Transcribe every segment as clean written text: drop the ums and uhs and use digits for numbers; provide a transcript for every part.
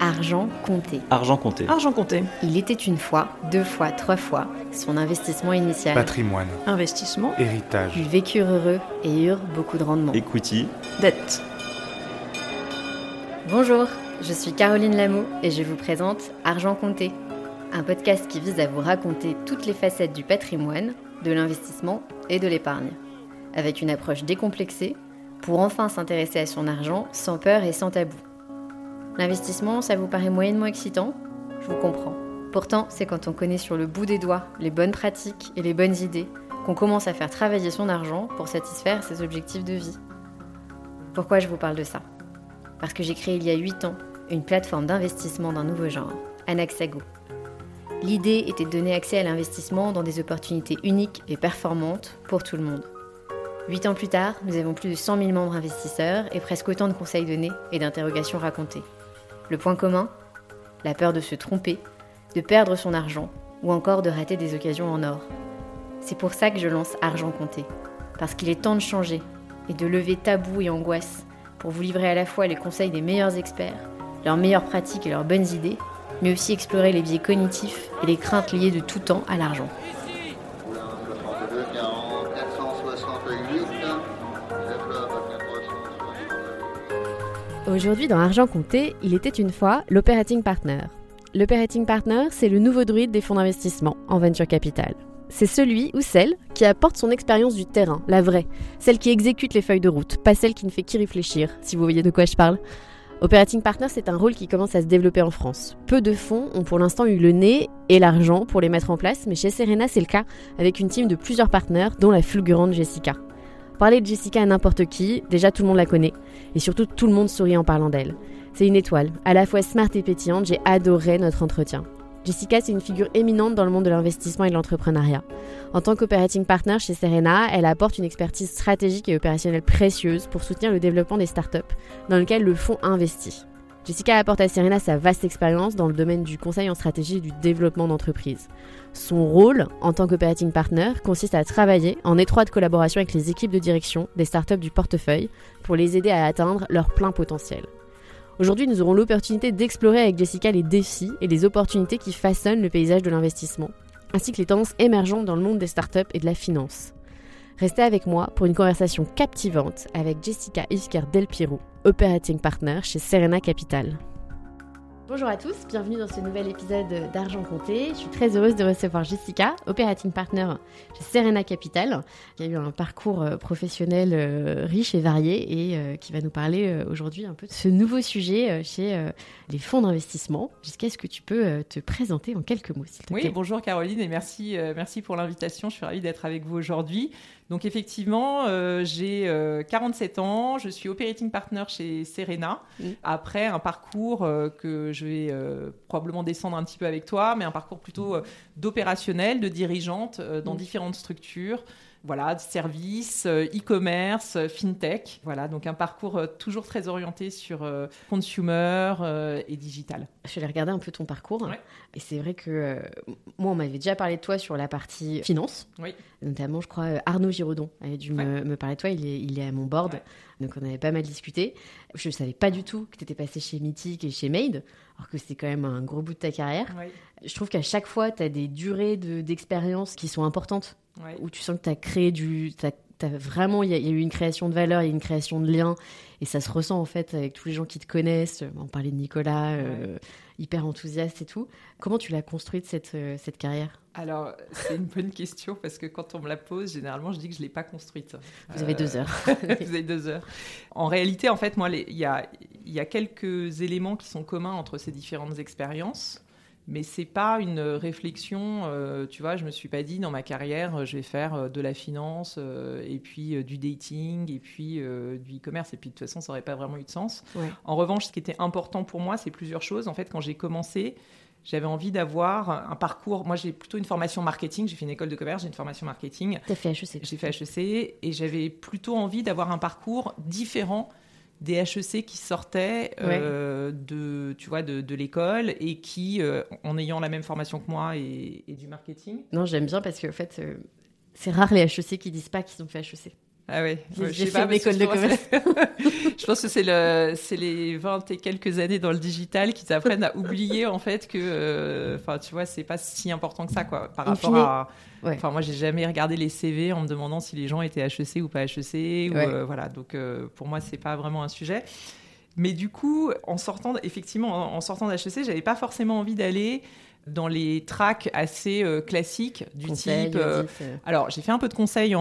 Argent compté. Argent compté. Argent compté. Il était une fois, 2 fois, 3 fois son investissement initial. Patrimoine. Investissement. Héritage. Ils vécurent heureux et eurent beaucoup de rendement. Equity. Dette. Bonjour, je suis Caroline Lameau et je vous présente Argent compté, un podcast qui vise à vous raconter toutes les facettes du patrimoine, de l'investissement et de l'épargne, avec une approche décomplexée pour enfin s'intéresser à son argent sans peur et sans tabou. L'investissement, ça vous paraît moyennement excitant ? Je vous comprends. Pourtant, c'est quand on connaît sur le bout des doigts les bonnes pratiques et les bonnes idées qu'on commence à faire travailler son argent pour satisfaire ses objectifs de vie. Pourquoi je vous parle de ça ? Parce que j'ai créé il y a 8 ans une plateforme d'investissement d'un nouveau genre, Anaxago. L'idée était de donner accès à l'investissement dans des opportunités uniques et performantes pour tout le monde. 8 ans plus tard, nous avons plus de 100 000 membres investisseurs et presque autant de conseils donnés et d'interrogations racontées. Le point commun ? La peur de se tromper, de perdre son argent ou encore de rater des occasions en or. C'est pour ça que je lance Argent compté, parce qu'il est temps de changer et de lever tabous et angoisses pour vous livrer à la fois les conseils des meilleurs experts, leurs meilleures pratiques et leurs bonnes idées, mais aussi explorer les biais cognitifs et les craintes liées de tout temps à l'argent. Aujourd'hui, dans Argent compté, il était une fois l'Operating Partner. L'Operating Partner, c'est le nouveau druide des fonds d'investissement en venture capital. C'est celui ou celle qui apporte son expérience du terrain, la vraie, celle qui exécute les feuilles de route, pas celle qui ne fait qu'y réfléchir, si vous voyez de quoi je parle. Operating Partner, c'est un rôle qui commence à se développer en France. Peu de fonds ont pour l'instant eu le nez et l'argent pour les mettre en place, mais chez Serena, c'est le cas, avec une team de plusieurs partenaires, dont la fulgurante Jessica. Parler de Jessica à n'importe qui, déjà tout le monde la connaît, et surtout tout le monde sourit en parlant d'elle. C'est une étoile, à la fois smart et pétillante, j'ai adoré notre entretien. Jessica, c'est une figure éminente dans le monde de l'investissement et de l'entrepreneuriat. En tant qu'operating partner chez Serena, elle apporte une expertise stratégique et opérationnelle précieuse pour soutenir le développement des startups dans lesquelles le fonds investit. Jessica apporte à Serena sa vaste expérience dans le domaine du conseil en stratégie et du développement d'entreprise. Son rôle, en tant qu'operating partner, consiste à travailler en étroite collaboration avec les équipes de direction des startups du portefeuille pour les aider à atteindre leur plein potentiel. Aujourd'hui, nous aurons l'opportunité d'explorer avec Jessica les défis et les opportunités qui façonnent le paysage de l'investissement, ainsi que les tendances émergentes dans le monde des startups et de la finance. Restez avec moi pour une conversation captivante avec Jessica Ifker-Del Piero, Operating Partner chez Serena Capital. Bonjour à tous, bienvenue dans ce nouvel épisode d'Argent compté. Je suis très heureuse de recevoir Jessica, Operating Partner chez Serena Capital, qui a eu un parcours professionnel riche et varié et qui va nous parler aujourd'hui un peu de ce nouveau sujet chez les fonds d'investissement. Jessica, est-ce que tu peux te présenter en quelques mots, s'il te plaît ? Oui, bonjour Caroline et merci pour l'invitation. Je suis ravie d'être avec vous aujourd'hui. Donc effectivement, j'ai 47 ans, je suis operating partner chez Serena, après un parcours que je vais probablement descendre un petit peu avec toi, mais un parcours plutôt d'opérationnel, de dirigeante dans différentes structures. Voilà, de services, e-commerce, fintech. Voilà, donc un parcours toujours très orienté sur consumer et digital. Je vais regarder un peu ton parcours. Ouais. Et c'est vrai que moi, on m'avait déjà parlé de toi sur la partie finance. Oui. Notamment, je crois, Arnaud Giraudon avait dû me parler de toi. Il est à mon board. Ouais. Donc, on avait pas mal discuté. Je ne savais pas du tout que tu étais passé chez Mythic et chez Made, alors que c'est quand même un gros bout de ta carrière. Ouais. Je trouve qu'à chaque fois, tu as des durées d'expérience qui sont importantes. Ouais. Où tu sens que tu as créé vraiment, il y a eu une création de valeur, il y a une création de liens, et ça se ressent en fait avec tous les gens qui te connaissent. On parlait de Nicolas, hyper enthousiaste et tout. Comment tu l'as construite cette carrière ? Alors, c'est une bonne question parce que quand on me la pose, généralement, je dis que je ne l'ai pas construite. Vous avez 2 heures. Vous avez 2 heures. En réalité, en fait, moi, il y a quelques éléments qui sont communs entre ces différentes expériences. Mais c'est pas une réflexion, tu vois, je me suis pas dit dans ma carrière, je vais faire de la finance et puis du dating et puis du e-commerce et puis de toute façon, ça aurait pas vraiment eu de sens. Ouais. En revanche, ce qui était important pour moi, c'est plusieurs choses. En fait, quand j'ai commencé, j'avais envie d'avoir un parcours. Moi, j'ai plutôt une formation marketing. J'ai fait une école de commerce, j'ai une formation marketing. T'as fait HEC. J'ai fait HEC et j'avais plutôt envie d'avoir un parcours différent des HEC qui sortaient de l'école et qui, en ayant la même formation que moi et du marketing. Non, j'aime bien parce que en fait, c'est rare les HEC qui disent pas qu'ils ont fait HEC. Ah ouais. J'ai fait une école de commerce. Je pense que c'est les 20 et quelques années dans le digital qui t'apprennent à oublier en fait que, tu vois, c'est pas si important que ça, quoi, par rapport à. Ouais. Enfin, moi, j'ai jamais regardé les CV en me demandant si les gens étaient HEC ou pas HEC. Voilà. Donc, pour moi, c'est pas vraiment un sujet. Mais du coup, en sortant d'HEC, j'avais pas forcément envie d'aller dans les tracks assez classiques du conseil, type. Alors, j'ai fait un peu de conseil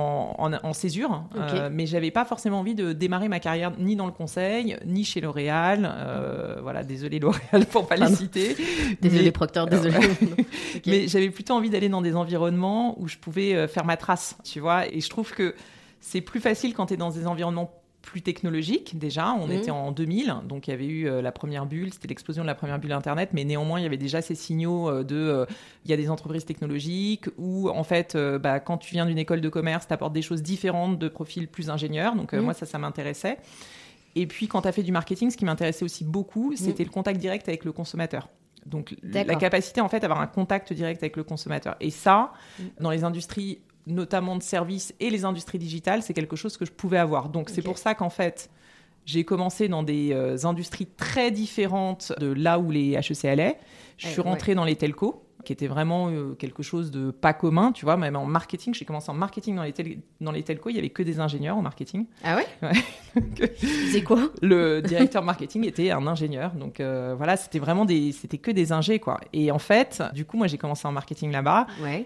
en césure, mais j'avais pas forcément envie de démarrer ma carrière ni dans le conseil, ni chez L'Oréal. Voilà, désolé L'Oréal pour pas les citer. Désolé Procter, désolé. Mais j'avais plutôt envie d'aller dans des environnements où je pouvais faire ma trace, tu vois. Et je trouve que c'est plus facile quand tu es dans des environnements plus technologique déjà, on était en 2000, donc il y avait eu la première bulle, c'était l'explosion de la première bulle Internet, mais néanmoins il y avait déjà ces signaux il y a des entreprises technologiques où en fait quand tu viens d'une école de commerce, tu apportes des choses différentes de profils plus ingénieurs, donc moi ça m'intéressait. Et puis quand tu as fait du marketing, ce qui m'intéressait aussi beaucoup, c'était le contact direct avec le consommateur. Donc la capacité en fait d'avoir un contact direct avec le consommateur. Et ça, dans les industries notamment de services et les industries digitales, c'est quelque chose que je pouvais avoir. Donc, c'est pour ça qu'en fait, j'ai commencé dans des industries très différentes de là où les HEC allaient. Je suis rentrée dans les telcos, qui était vraiment quelque chose de pas commun, tu vois, même en marketing. J'ai commencé en marketing dans les telcos, il n'y avait que des ingénieurs en marketing. Ah ouais. C'est quoi ? Le directeur marketing était un ingénieur, donc voilà, c'était que des ingés, quoi. Et en fait, du coup, moi, j'ai commencé en marketing là-bas,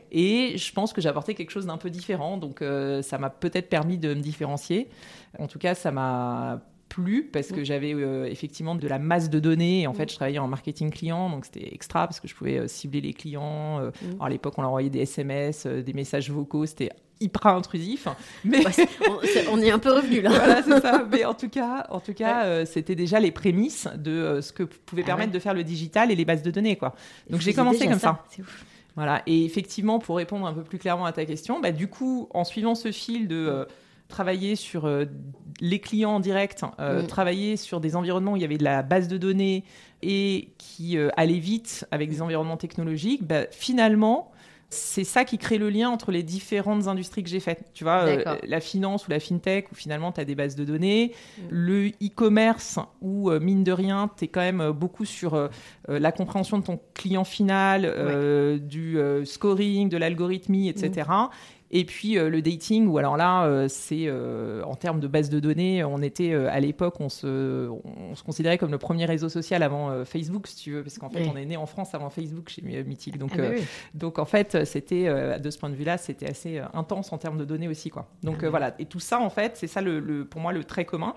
et je pense que j'ai apporté quelque chose d'un peu différent, donc ça m'a peut-être permis de me différencier. En tout cas, ça m'a plu parce que j'avais effectivement de la masse de données et en fait je travaillais en marketing client, donc c'était extra parce que je pouvais cibler les clients. Alors à l'époque on leur envoyait des SMS, des messages vocaux, c'était hyper intrusif, mais on y est un peu revenu là. Voilà, c'est ça. Mais en tout cas c'était déjà les prémices de ce que pouvait permettre de faire le digital et les bases de données, quoi. Donc j'ai commencé comme ça. C'est ouf. Voilà. Et effectivement, pour répondre un peu plus clairement à ta question, du coup en suivant ce fil de travailler sur les clients en direct, travailler sur des environnements où il y avait de la base de données et qui allait vite avec des environnements technologiques, finalement, c'est ça qui crée le lien entre les différentes industries que j'ai faites. Tu vois, la finance ou la fintech, où finalement, tu as des bases de données. Le e-commerce, où, mine de rien, tu es quand même beaucoup sur la compréhension de ton client final, du scoring, de l'algorithmie, etc. Et puis le dating, où alors là, c'est en termes de base de données, on était à l'époque, on se considérait comme le premier réseau social avant Facebook, si tu veux, parce qu'en fait, on est né en France avant Facebook chez Mythique. Donc en fait, c'était de ce point de vue-là, c'était assez intense en termes de données aussi, quoi. Donc voilà. Et tout ça, en fait, c'est ça pour moi le trait commun.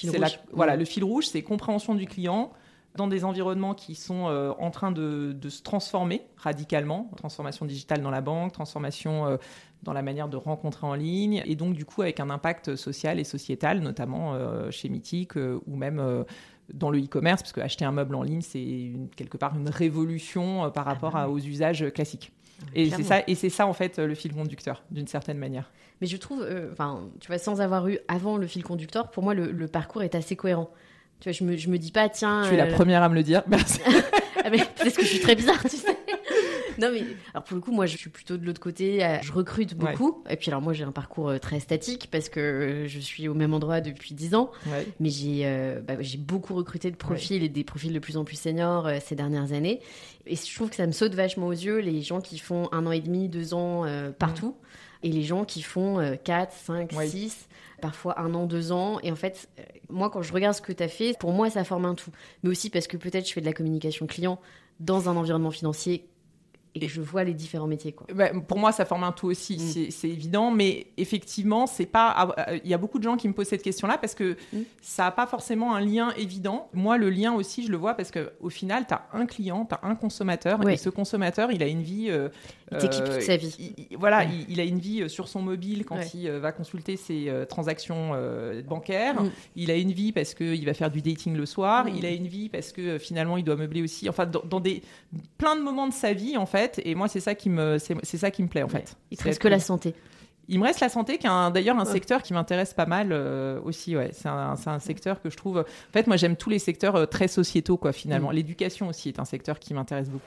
Le fil rouge, c'est compréhension du client dans des environnements qui sont en train de se transformer radicalement, transformation digitale dans la banque, transformation dans la manière de rencontrer en ligne, et donc du coup avec un impact social et sociétal, notamment chez Mythique ou même dans le e-commerce, parce que acheter un meuble en ligne, c'est quelque part une révolution par rapport aux usages classiques. Et c'est ça en fait le fil conducteur, d'une certaine manière. Mais je trouve, tu vois, sans avoir eu avant le fil conducteur, pour moi le parcours est assez cohérent. Tu vois, je me dis pas, tiens... Tu es la première à me le dire, merci. Mais peut-être que je suis très bizarre, tu sais. Non, mais alors pour le coup, moi, je suis plutôt de l'autre côté. Je recrute beaucoup. Et puis alors, moi, j'ai un parcours très statique parce que je suis au même endroit depuis 10 ans. Mais j'ai beaucoup recruté de profils et des profils de plus en plus seniors ces dernières années. Et je trouve que ça me saute vachement aux yeux, les gens qui font 1 an et demi, 2 ans partout. Et les gens qui font 4, 5, 6... parfois 1 an, 2 ans. Et en fait, moi, quand je regarde ce que tu as fait, pour moi, ça forme un tout. Mais aussi parce que peut-être je fais de la communication client dans un environnement financier et je vois les différents métiers, quoi. Pour moi, ça forme un tout aussi, c'est évident. Mais effectivement, c'est pas... Il y a beaucoup de gens qui me posent cette question-là parce que ça n'a pas forcément un lien évident. Moi, le lien aussi, je le vois parce qu'au final, tu as un client, tu as un consommateur. Et ce consommateur, il a une vie... il t'équipe toute sa vie. Il a une vie sur son mobile quand il va consulter ses transactions bancaires. Il a une vie parce qu'il va faire du dating le soir. Il a une vie parce que finalement, il doit meubler aussi. Enfin, dans plein de moments de sa vie, en fait. Et moi, c'est ça qui me plaît, en fait. Il te reste que la santé. Il me reste la santé, qui est d'ailleurs un secteur qui m'intéresse pas mal aussi. C'est un secteur que je trouve... En fait, moi, j'aime tous les secteurs très sociétaux, quoi, finalement. L'éducation aussi est un secteur qui m'intéresse beaucoup.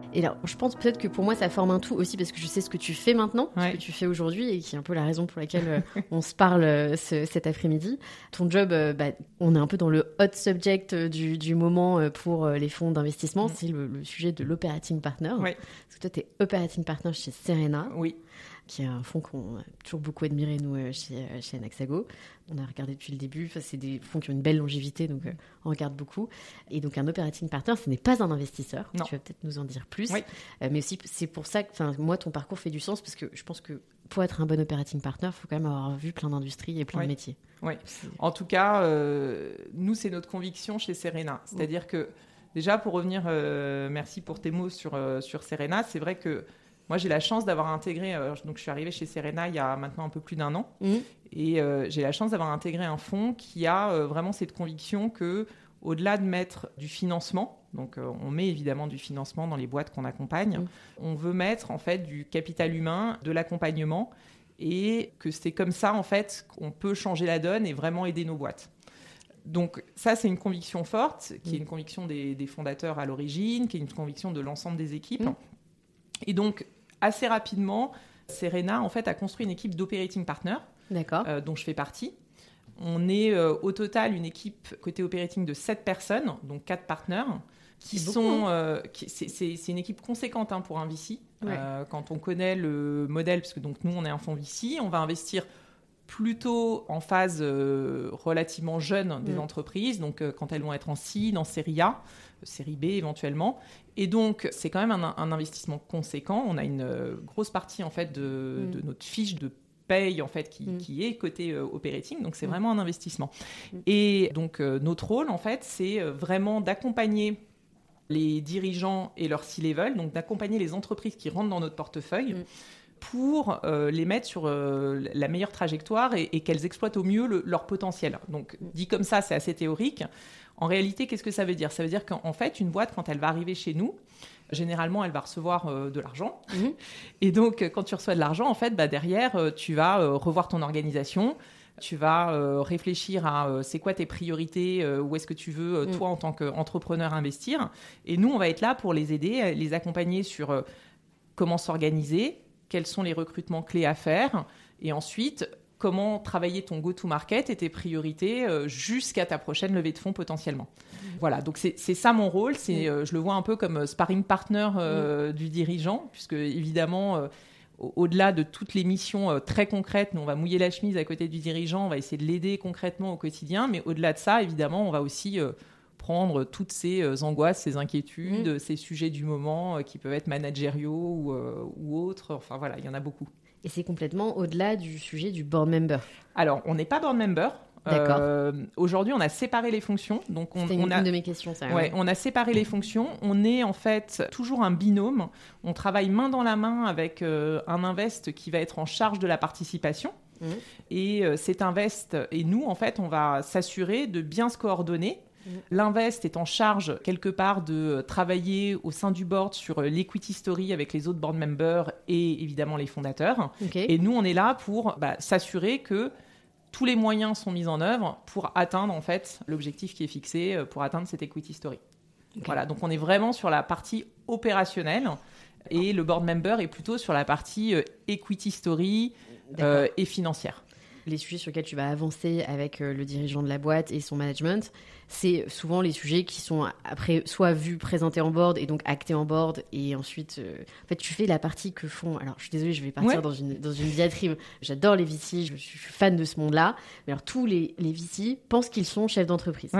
Et alors, je pense peut-être que pour moi, ça forme un tout aussi parce que je sais ce que tu fais maintenant, ce que tu fais aujourd'hui et qui est un peu la raison pour laquelle on se parle cet après-midi. Ton job, on est un peu dans le hot subject du moment pour les fonds d'investissement. C'est le sujet de l'operating partner. Oui. Parce que toi, tu es operating partner chez Serena. Oui. Qui est un fonds qu'on a toujours beaucoup admiré, nous, chez Anaxago. On a regardé depuis le début. Enfin, c'est des fonds qui ont une belle longévité, donc on regarde beaucoup. Et donc, un operating partner, ce n'est pas un investisseur. Non. Tu vas peut-être nous en dire plus. Oui. Mais aussi, c'est pour ça que moi, ton parcours fait du sens, parce que je pense que pour être un bon operating partner, il faut quand même avoir vu plein d'industries et plein de métiers. Oui. En tout cas, nous, c'est notre conviction chez Serena. C'est-à-dire que, déjà, pour revenir, merci pour tes mots sur Serena, c'est vrai que moi, j'ai la chance d'avoir intégré, donc je suis arrivée chez Serena il y a maintenant un peu plus d'1 an, et j'ai la chance d'avoir intégré un fonds qui a vraiment cette conviction que, au-delà de mettre du financement, donc on met évidemment du financement dans les boîtes qu'on accompagne, on veut mettre en fait du capital humain, de l'accompagnement, et que c'est comme ça en fait qu'on peut changer la donne et vraiment aider nos boîtes. Donc ça, c'est une conviction forte, qui est une conviction des fondateurs à l'origine, qui est une conviction de l'ensemble des équipes. Et donc, assez rapidement, Serena en fait, a construit une équipe d'operating partners, dont je fais partie. On est au total une équipe côté operating de 7 personnes, donc 4 partenaires, c'est une équipe conséquente pour un VC. Quand on connaît le modèle, parce que donc, nous, on est un fonds VC, on va investir plutôt en phase relativement jeune des entreprises, donc quand elles vont être en seed, en série A, série B éventuellement. Et donc, c'est quand même un investissement conséquent. On a une grosse partie en fait, de notre fiche de paye en fait, qui est côté operating, donc c'est vraiment un investissement. Et donc, notre rôle, en fait, c'est vraiment d'accompagner les dirigeants et leur C-level, donc d'accompagner les entreprises qui rentrent dans notre portefeuille pour les mettre sur la meilleure trajectoire et qu'elles exploitent au mieux leur potentiel. Donc, dit comme ça, c'est assez théorique. En réalité, qu'est-ce que ça veut dire ? Ça veut dire qu'en fait, une boîte, quand elle va arriver chez nous, généralement, elle va recevoir de l'argent. Et donc, quand tu reçois de l'argent, en fait, derrière, tu vas revoir ton organisation. Tu vas réfléchir à c'est quoi tes priorités, où est-ce que tu veux, toi, en tant qu'entrepreneur, investir. Et nous, on va être là pour les aider, les accompagner sur comment s'organiser, quels sont les recrutements clés à faire, et ensuite, comment travailler ton go-to-market et tes priorités jusqu'à ta prochaine levée de fonds potentiellement. Voilà, donc c'est ça mon rôle. Je le vois un peu comme sparring partner du dirigeant, puisque évidemment, au-delà de toutes les missions très concrètes, nous on va mouiller la chemise à côté du dirigeant, on va essayer de l'aider concrètement au quotidien, mais au-delà de ça, évidemment, on va aussi prendre toutes ces angoisses, ces inquiétudes, ces sujets du moment qui peuvent être managériaux ou autres. Enfin voilà, il y en a beaucoup. Et c'est complètement au-delà du sujet du board member. Alors, on n'est pas board member. D'accord. Aujourd'hui, on a séparé les fonctions. Donc C'était une de mes questions, ça. Ouais, on a séparé les fonctions. On est en fait toujours un binôme. On travaille main dans la main avec un invest qui va être en charge de la participation. Et cet invest et nous, en fait, on va s'assurer de bien se coordonner. L'invest est en charge quelque part de travailler au sein du board sur l'equity story avec les autres board members et évidemment les fondateurs. Et nous, on est là pour s'assurer que tous les moyens sont mis en œuvre pour atteindre en fait l'objectif qui est fixé pour atteindre cette equity story. Voilà, donc on est vraiment sur la partie opérationnelle et le board member est plutôt sur la partie equity story et financière. Les sujets sur lesquels tu vas avancer avec le dirigeant de la boîte et son management, c'est souvent les sujets qui sont après soit vus, présentés en board et donc actés en board. Et ensuite, en fait, tu fais la partie que font... Alors, je suis désolée, je vais partir dans une diatribe. J'adore les VC, je suis fan de ce monde-là. Mais alors, tous les VC pensent qu'ils sont chefs d'entreprise.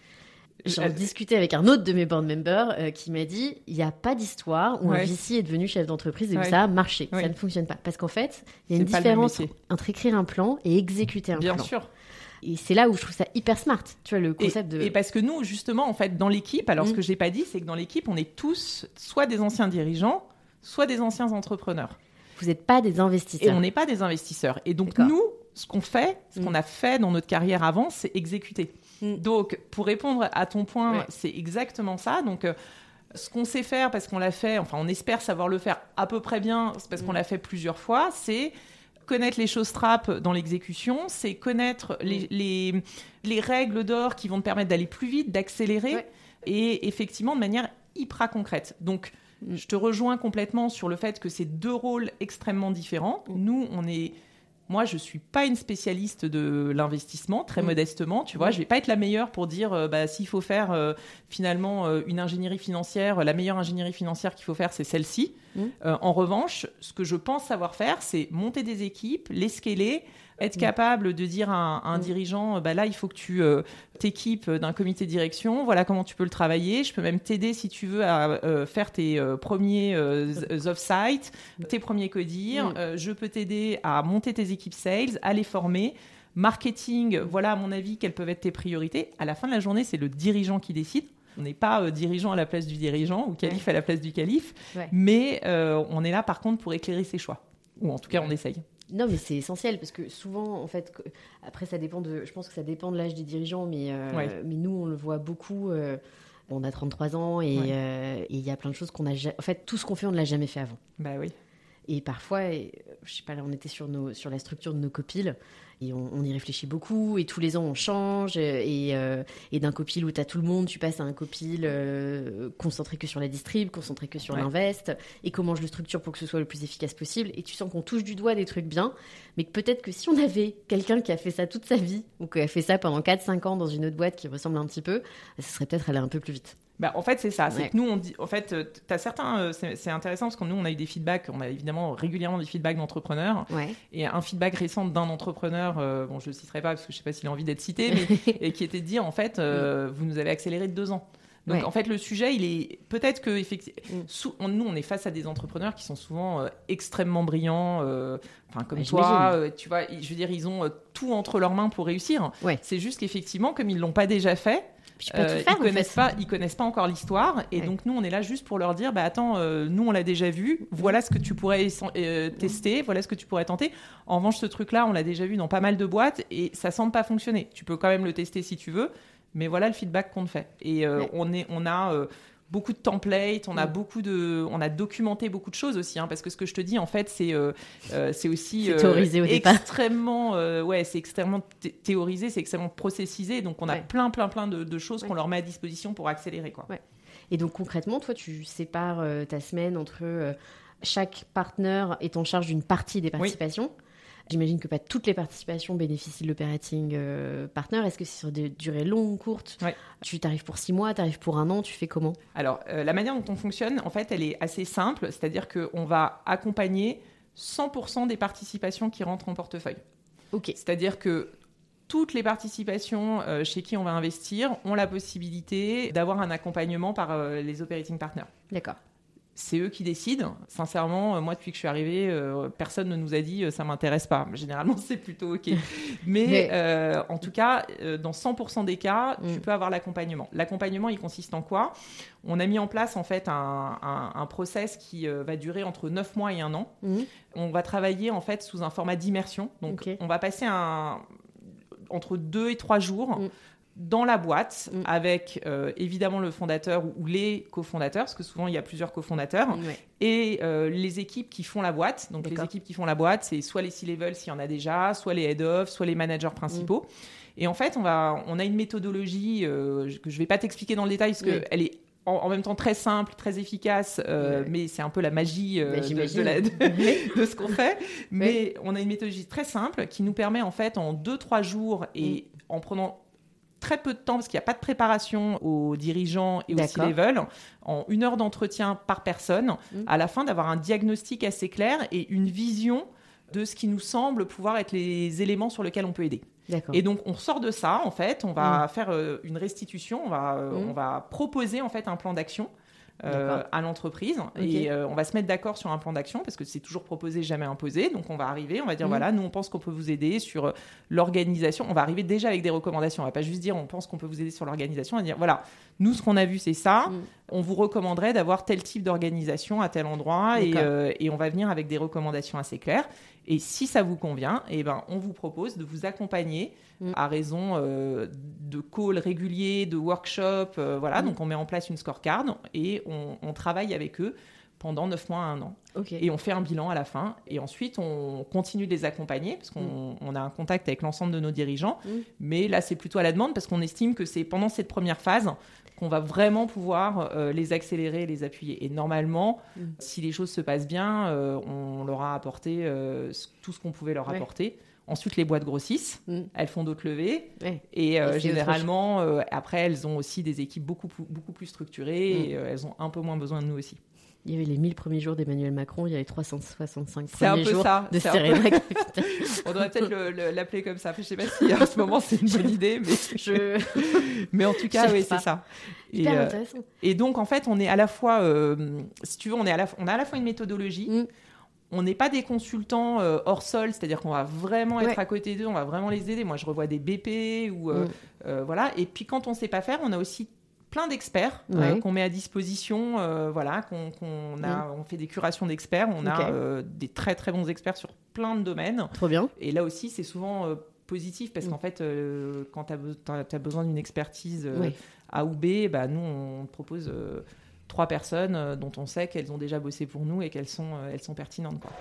J'en discutais avec un autre de mes board members qui m'a dit il n'y a pas d'histoire où un VC est devenu chef d'entreprise et où ça a marché. Ça ne fonctionne pas. Parce qu'en fait, il y a une différence entre écrire un plan et exécuter un plan. Bien sûr. Et c'est là où je trouve ça hyper smart, tu vois, le concept de... Et parce que nous, justement, en fait, dans l'équipe, alors ce que je n'ai pas dit, c'est que dans l'équipe, on est tous soit des anciens dirigeants, soit des anciens entrepreneurs. Vous n'êtes pas des investisseurs. Et on n'est pas des investisseurs. Et donc, nous, ce qu'on fait, ce qu'on a fait dans notre carrière avant, c'est exécuter. Donc, pour répondre à ton point, c'est exactement ça. Donc, ce qu'on sait faire, parce qu'on l'a fait, enfin, on espère savoir le faire à peu près bien, c'est parce qu'on l'a fait plusieurs fois, c'est connaître les choses trappes dans l'exécution, c'est connaître les règles d'or qui vont te permettre d'aller plus vite, d'accélérer, et effectivement, de manière hyper concrète. Donc, Je te rejoins complètement sur le fait que c'est 2 rôles extrêmement différents. Nous, moi, je suis pas une spécialiste de l'investissement, très modestement. Tu vois, je vais pas être la meilleure pour dire s'il faut faire finalement une ingénierie financière, la meilleure ingénierie financière qu'il faut faire, c'est celle-ci. En revanche, ce que je pense savoir faire, c'est monter des équipes, les scaler, être capable de dire à un dirigeant, là, il faut que tu t'équipes d'un comité de direction. Voilà comment tu peux le travailler. Je peux même t'aider si tu veux à faire tes premiers off-site, tes premiers codir. Je peux t'aider à monter tes équipes sales, à les former. Marketing, voilà à mon avis quelles peuvent être tes priorités. À la fin de la journée, c'est le dirigeant qui décide. On n'est pas dirigeant à la place du dirigeant ou calife à la place du calife, mais on est là par contre pour éclairer ses choix. Ou en tout cas, on essaye. Non, mais c'est essentiel parce que souvent, en fait, après, je pense que ça dépend de l'âge des dirigeants, mais nous, on le voit beaucoup. On a 33 ans et il y a plein de choses qu'on a. En fait, tout ce qu'on fait, on ne l'a jamais fait avant. Bah oui. Et parfois, je sais pas, là, on était sur la structure de nos copiles et on y réfléchit beaucoup. Et tous les ans, on change. Et d'un copil où tu as tout le monde, tu passes à un copil concentré que sur la distrib, concentré que sur l'invest. Et comment je le structure pour que ce soit le plus efficace possible. Et tu sens qu'on touche du doigt des trucs bien. Mais que peut-être que si on avait quelqu'un qui a fait ça toute sa vie ou qui a fait ça pendant 4-5 ans dans une autre boîte qui ressemble un petit peu, ça serait peut-être aller un peu plus vite. En fait, c'est ça. C'est que nous, on dit, en fait, t'as certains. C'est intéressant parce que nous, on a eu des feedbacks. On a évidemment régulièrement des feedbacks d'entrepreneurs. Et un feedback récent d'un entrepreneur, je le citerai pas parce que je sais pas s'il a envie d'être cité, mais et qui était de dire en fait, vous nous avez accéléré de 2 ans. Donc en fait, le sujet, il est peut-être que effectivement, nous, on est face à des entrepreneurs qui sont souvent extrêmement brillants. Comme toi, tu vois. Je veux dire, ils ont tout entre leurs mains pour réussir. C'est juste qu'effectivement, comme ils l'ont pas déjà fait. Ils connaissent pas encore l'histoire et donc nous on est là juste pour leur dire attends, nous on l'a déjà vu, voilà ce que tu pourrais tester, voilà ce que tu pourrais tenter. En revanche, ce truc là on l'a déjà vu dans pas mal de boîtes et ça semble pas fonctionner. Tu peux quand même le tester si tu veux, mais voilà le feedback qu'on te fait. Et on a beaucoup de templates, on a documenté beaucoup de choses aussi, parce que ce que je te dis en fait c'est aussi théorisé au départ. C'est extrêmement théorisé, c'est extrêmement processisé, donc on a plein de choses qu'on leur met à disposition pour accélérer quoi. Et donc concrètement, toi tu sépares ta semaine entre chaque partenaire est en charge d'une partie des participations. J'imagine que pas toutes les participations bénéficient de l'operating partner. Est-ce que c'est sur des durées longues, courtes ? Tu t'arrives pour 6 mois, tu arrives pour 1 an, tu fais comment ? Alors, la manière dont on fonctionne, en fait, elle est assez simple. C'est-à-dire qu'on va accompagner 100% des participations qui rentrent en portefeuille. C'est-à-dire que toutes les participations chez qui on va investir ont la possibilité d'avoir un accompagnement par les operating partners. D'accord. C'est eux qui décident. Sincèrement, moi, depuis que je suis arrivée, personne ne nous a dit « ça ne m'intéresse pas ». Généralement, c'est plutôt OK. Mais en tout cas, dans 100% des cas, tu peux avoir l'accompagnement. L'accompagnement, il consiste en quoi ? On a mis en place, en fait, un process qui va durer entre 9 mois et 1 an. On va travailler, en fait, sous un format d'immersion. Donc, on va passer entre 2 et 3 jours dans la boîte avec évidemment le fondateur ou les cofondateurs, parce que souvent il y a plusieurs cofondateurs, et les équipes qui font la boîte. Donc les équipes qui font la boîte, c'est soit les C-level s'il y en a déjà, soit les head-of, soit les managers principaux. Et en fait, on a une méthodologie que je ne vais pas t'expliquer dans le détail, parce qu'elle est en même temps très simple, très efficace, mais c'est un peu la magie de ce qu'on fait. Mais on a une méthodologie très simple qui nous permet en fait en 2-3 jours et en prenant très peu de temps, parce qu'il n'y a pas de préparation aux dirigeants et aux C-level, en 1 heure d'entretien par personne, à la fin d'avoir un diagnostic assez clair et une vision de ce qui nous semble pouvoir être les éléments sur lesquels on peut aider. Et donc, on sort de ça, en fait, on va faire une restitution, on va proposer en fait un plan d'action à l'entreprise et on va se mettre d'accord sur un plan d'action parce que c'est toujours proposé, jamais imposé. Donc on va arriver, on va dire voilà, nous on pense qu'on peut vous aider sur l'organisation. On va arriver déjà avec des recommandations, on va pas juste dire on pense qu'on peut vous aider sur l'organisation, on va dire voilà, nous ce qu'on a vu c'est ça, on vous recommanderait d'avoir tel type d'organisation à tel endroit et on va venir avec des recommandations assez claires. Et si ça vous convient, on vous propose de vous accompagner à raison de calls réguliers, de workshops. Donc, on met en place une scorecard et on travaille avec eux pendant 9 mois à 1 an. Okay. Et on fait un bilan à la fin. Et ensuite, on continue de les accompagner parce qu'on a un contact avec l'ensemble de nos dirigeants. Mais là, c'est plutôt à la demande parce qu'on estime que c'est pendant cette première phase qu'on va vraiment pouvoir les accélérer et les appuyer. Et normalement, si les choses se passent bien, on leur a apporté tout ce qu'on pouvait leur apporter. Ensuite, les boîtes grossissent, elles font d'autres levées. Et généralement, après, elles ont aussi des équipes beaucoup plus structurées et elles ont un peu moins besoin de nous aussi. Il y avait les 1000 premiers jours d'Emmanuel Macron, il y avait 365 premiers jours de Serena Capital. On devrait peut-être l'appeler comme ça. Je ne sais pas si en ce moment c'est une bonne idée, mais, mais en tout cas, oui, c'est ça. Hyper intéressant. Et donc, en fait, on est à la fois, si tu veux, on a à la fois une méthodologie. On n'est pas des consultants hors sol, c'est-à-dire qu'on va vraiment être à côté d'eux, on va vraiment les aider. Moi, je revois des BP ou voilà. Et puis, quand on ne sait pas faire, on a aussi plein d'experts qu'on met à disposition, on fait des curations d'experts, on a des très très bons experts sur plein de domaines. Trop bien. Et là aussi, c'est souvent positif parce qu'en fait, quand tu as besoin d'une expertise A ou B, bah, nous, on propose 3 personnes dont on sait qu'elles ont déjà bossé pour nous et qu'elles sont pertinentes, quoi.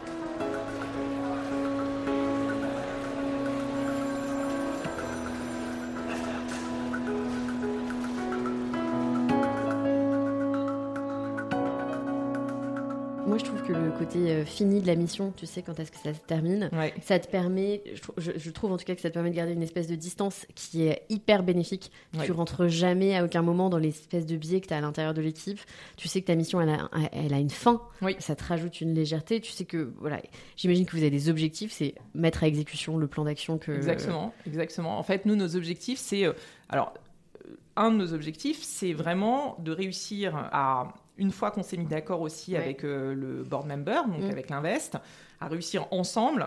Moi, je trouve que le côté fini de la mission, tu sais, quand est-ce que ça se termine, ça te permet, je trouve en tout cas que ça te permet de garder une espèce de distance qui est hyper bénéfique. Tu rentres jamais à aucun moment dans l'espèce de biais que tu as à l'intérieur de l'équipe. Tu sais que ta mission, elle a une fin. Ça te rajoute une légèreté. Tu sais que, voilà, j'imagine que vous avez des objectifs, c'est mettre à exécution le plan d'action que... Exactement. En fait, nous, nos objectifs, c'est... un de nos objectifs, c'est vraiment de réussir à... Une fois qu'on s'est mis d'accord aussi avec le board member, donc avec l'Invest, à réussir ensemble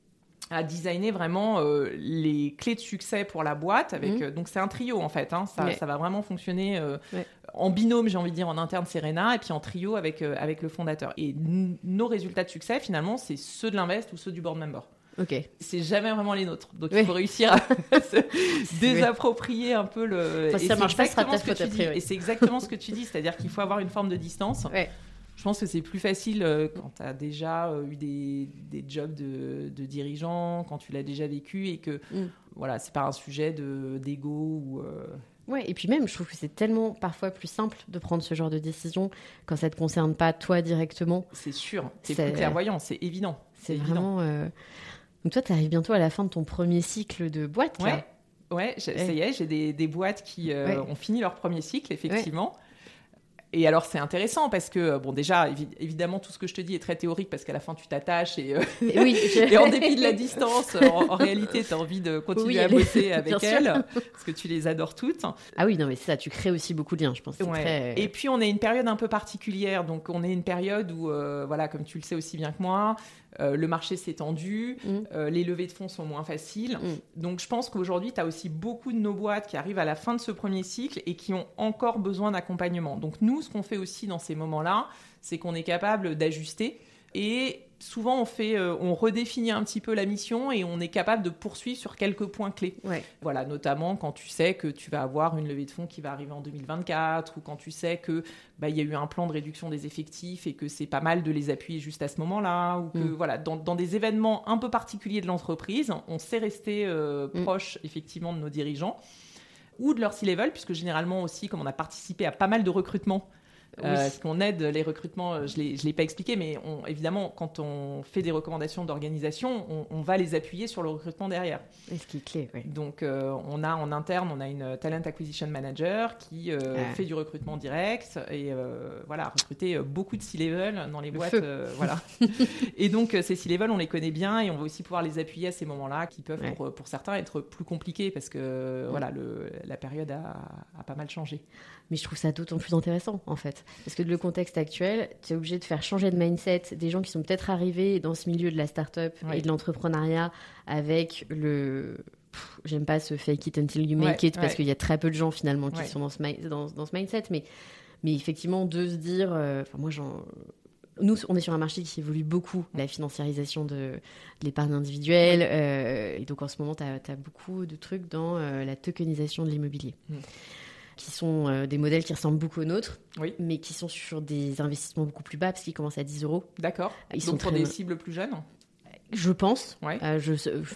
à designer vraiment les clés de succès pour la boîte. Donc c'est un trio en fait, ça va vraiment fonctionner en binôme, j'ai envie de dire, en interne Serena, et puis en trio avec le fondateur. Et nos résultats de succès, finalement, c'est ceux de l'Invest ou ceux du board member. C'est jamais vraiment les nôtres. Donc il faut réussir à se désapproprier un peu le... Enfin, si ça marche pas, ce sera ta faute après. Et c'est exactement ce que tu dis, c'est-à-dire qu'il faut avoir une forme de distance. Je pense que c'est plus facile quand tu as déjà eu des jobs de dirigeant, quand tu l'as déjà vécu et que voilà, c'est pas un sujet d'ego ou... Ouais, et puis même, je trouve que c'est tellement parfois plus simple de prendre ce genre de décision quand ça te concerne pas toi directement. C'est sûr, c'est plus clairvoyant, c'est évident. C'est vraiment... Donc toi, tu arrives bientôt à la fin de ton premier cycle de boîte, là. Ouais, ça y est, j'ai des boîtes qui ont fini leur premier cycle, effectivement. Et alors, c'est intéressant parce que, bon, déjà, évidemment, tout ce que je te dis est très théorique parce qu'à la fin, tu t'attaches et en dépit de la distance, en réalité, tu as envie de continuer à bosser avec elles parce que tu les adores toutes. Ah oui, non, mais c'est ça, tu crées aussi beaucoup de liens, je pense. Et puis, on est une période un peu particulière. Donc, on est une période où, voilà, comme tu le sais aussi bien que moi, le marché s'est tendu, les levées de fonds sont moins faciles. Donc, je pense qu'aujourd'hui, tu as aussi beaucoup de nos boîtes qui arrivent à la fin de ce premier cycle et qui ont encore besoin d'accompagnement. Donc, nous, ce qu'on fait aussi dans ces moments-là, c'est qu'on est capable d'ajuster et souvent on redéfinit un petit peu la mission et on est capable de poursuivre sur quelques points clés. Voilà, notamment quand tu sais que tu vas avoir une levée de fonds qui va arriver en 2024 ou quand tu sais que y a eu un plan de réduction des effectifs et que c'est pas mal de les appuyer juste à ce moment-là ou que voilà, dans des événements un peu particuliers de l'entreprise, on sait rester proche effectivement de nos dirigeants ou de leur C-level, puisque généralement aussi, comme on a participé à pas mal de recrutements, parce qu'on aide les recrutements, je l'ai pas expliqué, mais évidemment, quand on fait des recommandations d'organisation, on va les appuyer sur le recrutement derrière. Et ce qui est clé, Donc, on a en interne, on a une Talent Acquisition Manager qui fait du recrutement direct et voilà, recruter beaucoup de C-level dans les boîtes. Voilà. Et donc, ces C-level, on les connaît bien et on va aussi pouvoir les appuyer à ces moments-là qui peuvent, pour certains, être plus compliqués parce que voilà, la période a pas mal changé. Mais je trouve ça d'autant plus intéressant, en fait. Parce que le contexte actuel, tu es obligé de faire changer de mindset des gens qui sont peut-être arrivés dans ce milieu de la start-up et de l'entrepreneuriat avec j'aime pas ce fake it until you make it, parce qu'il y a très peu de gens, finalement, qui sont dans ce mindset. Mais effectivement, de se dire... Nous, on est sur un marché qui évolue beaucoup, la financiarisation de l'épargne individuelle. Et donc, en ce moment, tu as beaucoup de trucs dans la tokenisation de l'immobilier. qui sont des modèles qui ressemblent beaucoup aux nôtres, Oui. mais qui sont sur des investissements beaucoup plus bas parce qu'ils commencent à 10 €. D'accord. Ils Donc sont pour des cibles plus jeunes. Je pense. Ouais. A priori,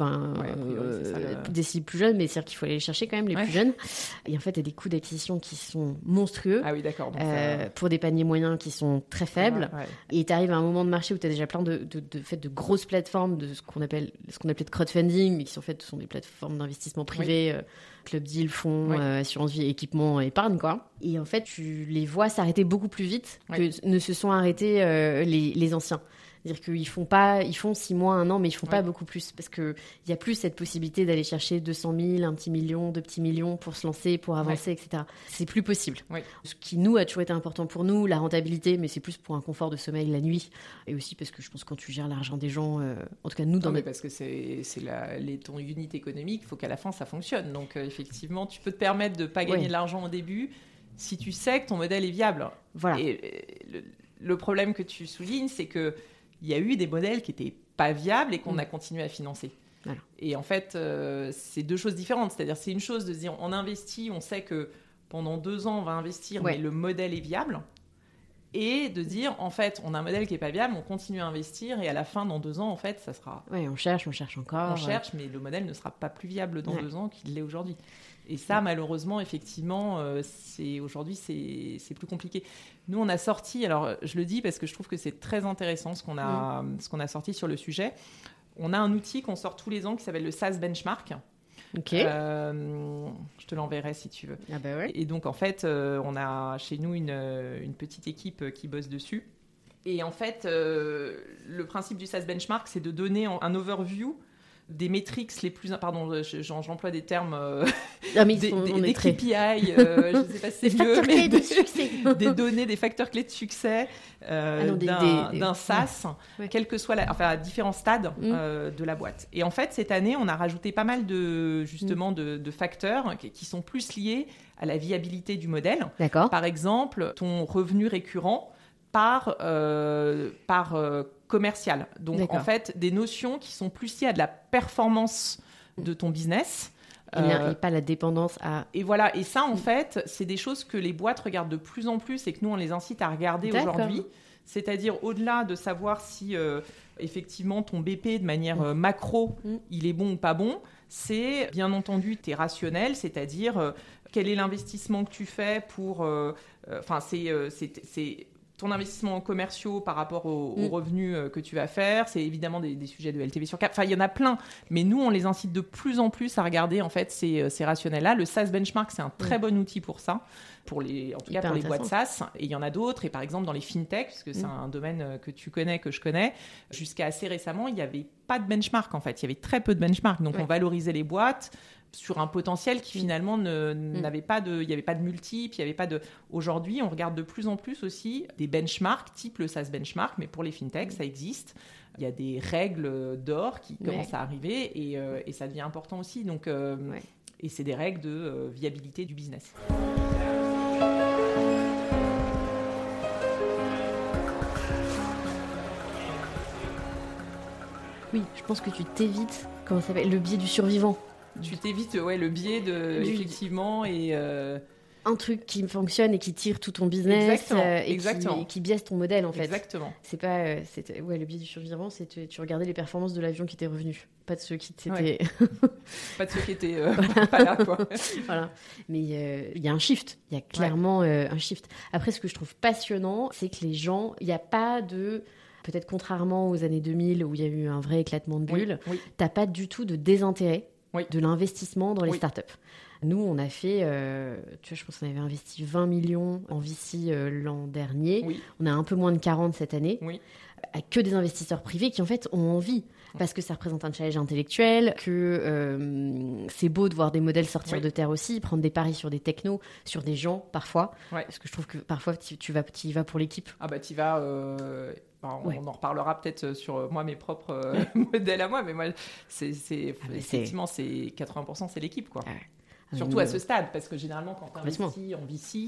c'est ça, des cibles plus jeunes, mais c'est-à-dire qu'il faut aller les chercher quand même, les plus jeunes. Et en fait, il y a des coûts d'acquisition qui sont monstrueux. Ah oui, d'accord. Donc pour des paniers moyens qui sont très faibles. Ouais. Et tu arrives à un moment de marché où tu as déjà plein de grosses plateformes de ce qu'on appelait de crowdfunding, mais qui sont des plateformes d'investissement privé, Club Deal, fonds, assurance vie, équipement, épargne, quoi. Et en fait, tu les vois s'arrêter beaucoup plus vite que ne se sont arrêtés les anciens. C'est-à-dire qu'ils font 6 mois, 1 an, mais ils font pas beaucoup plus. Parce qu'il n'y a plus cette possibilité d'aller chercher 200 000, 1 petit million, 2 petits millions pour se lancer, pour avancer, etc. C'est plus possible. Oui. Ce qui, nous, a toujours été important pour nous, la rentabilité, mais c'est plus pour un confort de sommeil la nuit. Et aussi parce que je pense que quand tu gères l'argent des gens, en tout cas, nous, parce que c'est ton unit économique, il faut qu'à la fin, ça fonctionne. Donc, effectivement, tu peux te permettre de ne pas gagner de l'argent au début si tu sais que ton modèle est viable. Voilà. Et le problème que tu soulignes, c'est que il y a eu des modèles qui n'étaient pas viables et qu'on a continué à financer. Voilà. Et en fait, c'est 2 choses différentes. C'est-à-dire, c'est une chose de se dire, on investit, on sait que pendant 2 ans, on va investir, mais le modèle est viable. Et de dire, en fait, on a un modèle qui n'est pas viable, on continue à investir, et à la fin, dans 2 ans, en fait, ça sera... Oui, on cherche encore. On cherche, mais le modèle ne sera pas plus viable dans 2 ans qu'il l'est aujourd'hui. Et ça, malheureusement, effectivement, aujourd'hui, c'est plus compliqué. Nous, on a sorti, alors je le dis parce que je trouve que c'est très intéressant ce qu'on a sorti sur le sujet. On a un outil qu'on sort tous les ans qui s'appelle le SaaS Benchmark. Ok. Je te l'enverrai si tu veux. Ah bah ouais. Et donc, en fait, on a chez nous une petite équipe qui bosse dessus. Et en fait, le principe du SaaS Benchmark, c'est de donner un overview des métriques les plus... Pardon, j'emploie des termes... des KPI, je ne sais pas si c'est mieux, mais des données, des facteurs clés de succès d'un SaaS, quel que soit à différents stades de la boîte. Et en fait, cette année, on a rajouté pas mal de facteurs qui sont plus liés à la viabilité du modèle. D'accord. Par exemple, ton revenu récurrent par commercial. Donc, en fait, des notions qui sont plus liées à de la performance de ton business. Et pas la dépendance à... Et voilà. Et ça, en fait, c'est des choses que les boîtes regardent de plus en plus et que nous, on les incite à regarder aujourd'hui. C'est-à-dire, au-delà de savoir si, effectivement, ton BP, de manière macro, il est bon ou pas bon, c'est, bien entendu, tes rationnels, c'est-à-dire, quel est l'investissement que tu fais pour... c'est ton investissement en commerciaux par rapport aux revenus que tu vas faire. C'est évidemment des sujets de LTV sur cap. Enfin, il y en a plein. Mais nous, on les incite de plus en plus à regarder en fait, ces rationnels-là. Le SaaS Benchmark, c'est un très bon outil pour ça, en tout cas pour les boîtes SaaS. Et il y en a d'autres. Et par exemple, dans les fintechs, parce que c'est un domaine que tu connais, que je connais, jusqu'à assez récemment, il n'y avait pas de benchmark en fait. Il y avait très peu de benchmark. Donc, on valorisait les boîtes sur un potentiel qui finalement n'avait pas de, il n'y avait pas de multiples, il y avait pas de. Aujourd'hui, on regarde de plus en plus aussi des benchmarks, type le SaaS Benchmark, mais pour les fintechs, ça existe. Il y a des règles d'or qui commencent à arriver et ça devient important aussi. Donc, et c'est des règles de viabilité du business. Oui, je pense que tu t'évites, comment ça s'appelle, le biais du survivant. Tu t'évites le biais effectivement et un truc qui fonctionne et qui tire tout ton business et qui biaise ton modèle en fait. Exactement. C'est pas le biais du survivant, c'est tu regardais les performances de l'avion qui était revenu, pas de ceux qui étaient pas de ceux qui étaient pas là quoi. Voilà. Mais il y a un shift, il y a clairement un shift. Après, ce que je trouve passionnant, c'est que les gens, il y a pas de... Peut-être contrairement aux années 2000 où il y a eu un vrai éclatement de bulles, t'as pas du tout de désintérêt de l'investissement dans les startups. Nous, on a fait, je pense qu'on avait investi 20 millions en VC l'an dernier. On a un peu moins de 40 cette année. Que des investisseurs privés qui, en fait, ont envie. Parce que ça représente un challenge intellectuel, que c'est beau de voir des modèles sortir de terre aussi, prendre des paris sur des technos, sur des gens, parfois. Parce que je trouve que parfois, tu y vas pour l'équipe. Ah bah, tu y vas... On en reparlera peut-être sur moi, mes propres modèles à moi, mais moi, effectivement, c'est 80%, c'est l'équipe, quoi. Surtout à ce stade, parce que généralement, quand tu investis en VC,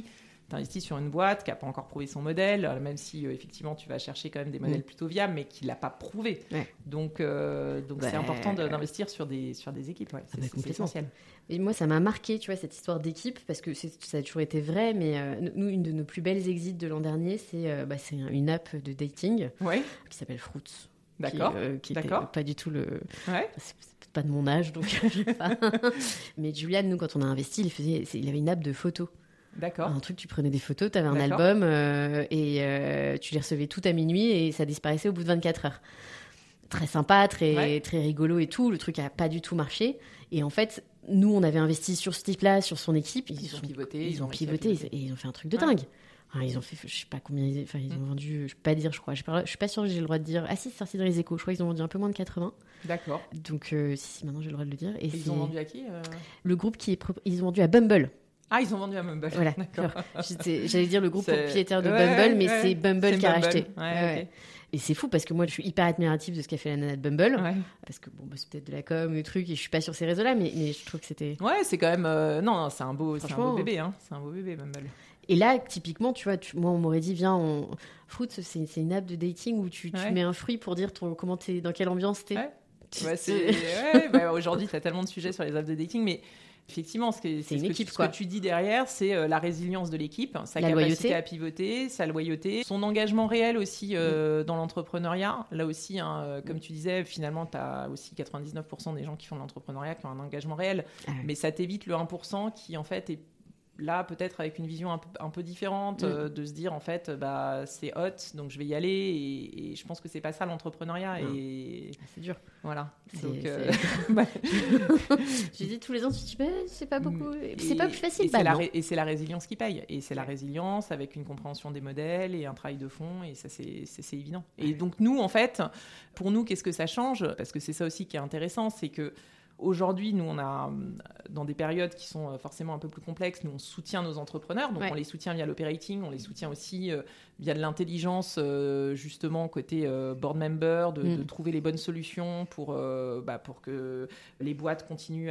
investis sur une boîte qui n'a pas encore prouvé son modèle, même si effectivement tu vas chercher quand même des modèles plutôt viables, mais qui ne l'a pas prouvé. Ouais. Donc c'est important d'investir sur des équipes. Ouais. C'est essentiel. Et moi, ça m'a marqué, tu vois, cette histoire d'équipe, parce que ça a toujours été vrai, mais nous, une de nos plus belles exits de l'an dernier, c'est une app de dating qui s'appelle Fruits. D'accord. Qui était pas du tout le... Ouais. C'est pas de mon âge, donc je sais pas. Mais Julian, nous, quand on a investi, il avait une app de photos. D'accord. Un truc, tu prenais des photos, tu avais un album et tu les recevais toutes à minuit et ça disparaissait au bout de 24 heures. Très sympa, très rigolo et tout. Le truc n'a pas du tout marché. Et en fait, nous, on avait investi sur ce type-là, sur son équipe. Ils ont pivoté et ils ont fait un truc de dingue. Enfin, ils ont fait, je sais pas combien, ils ont vendu, je peux pas dire, je crois. Je suis pas sûre que j'ai le droit de dire. Ah si, c'est sorti dans les Échos. Je crois qu'ils ont vendu un peu moins de 80. D'accord. Donc, si, maintenant j'ai le droit de le dire. Et ils ont vendu à qui Le groupe ils ont vendu à Bumble. Ah, ils ont vendu à Bumble. Voilà. D'accord. J'allais dire le groupe propriétaire de Bumble, mais c'est Bumble qui a racheté. Okay. Et c'est fou parce que moi, je suis hyper admirative de ce qu'a fait la nana de Bumble. Ouais. Parce que c'est peut-être de la com, des trucs, et je suis pas sur ces réseaux-là, mais je trouve que c'était... Ouais, c'est quand même... Non, c'est un beau bébé. Hein. C'est un beau bébé, Bumble. Et là, typiquement, tu vois, moi, on m'aurait dit, viens, Fruits, c'est une app de dating où tu mets un fruit pour dire dans quelle ambiance t'es. Ouais. Aujourd'hui, tu as tellement de sujets sur les apps de dating, mais... Effectivement, ce que tu dis derrière, c'est la résilience de l'équipe, sa capacité à pivoter, sa loyauté, son engagement réel aussi dans l'entrepreneuriat. Là aussi, comme tu disais, finalement, tu as aussi 99% des gens qui font de l'entrepreneuriat qui ont un engagement réel. Mais ça t'évite le 1% qui, en fait, est là peut-être avec une vision un peu différente, de se dire, en fait, c'est hot, donc je vais y aller. Et je pense que c'est pas ça l'entrepreneuriat. Et c'est dur. Voilà. J'ai dit tous les ans, tu te dis, c'est pas beaucoup, c'est pas plus facile. Et c'est la résilience qui paye. Et c'est la résilience avec une compréhension des modèles et un travail de fond. Et ça, c'est évident. Et donc, nous, en fait, pour nous, qu'est-ce que ça change ? Parce que c'est ça aussi qui est intéressant, c'est que aujourd'hui, nous, on a, dans des périodes qui sont forcément un peu plus complexes, nous, on soutient nos entrepreneurs. Donc, on les soutient via l'operating, on les soutient aussi via de l'intelligence, justement, côté board member, de trouver les bonnes solutions pour que les boîtes continuent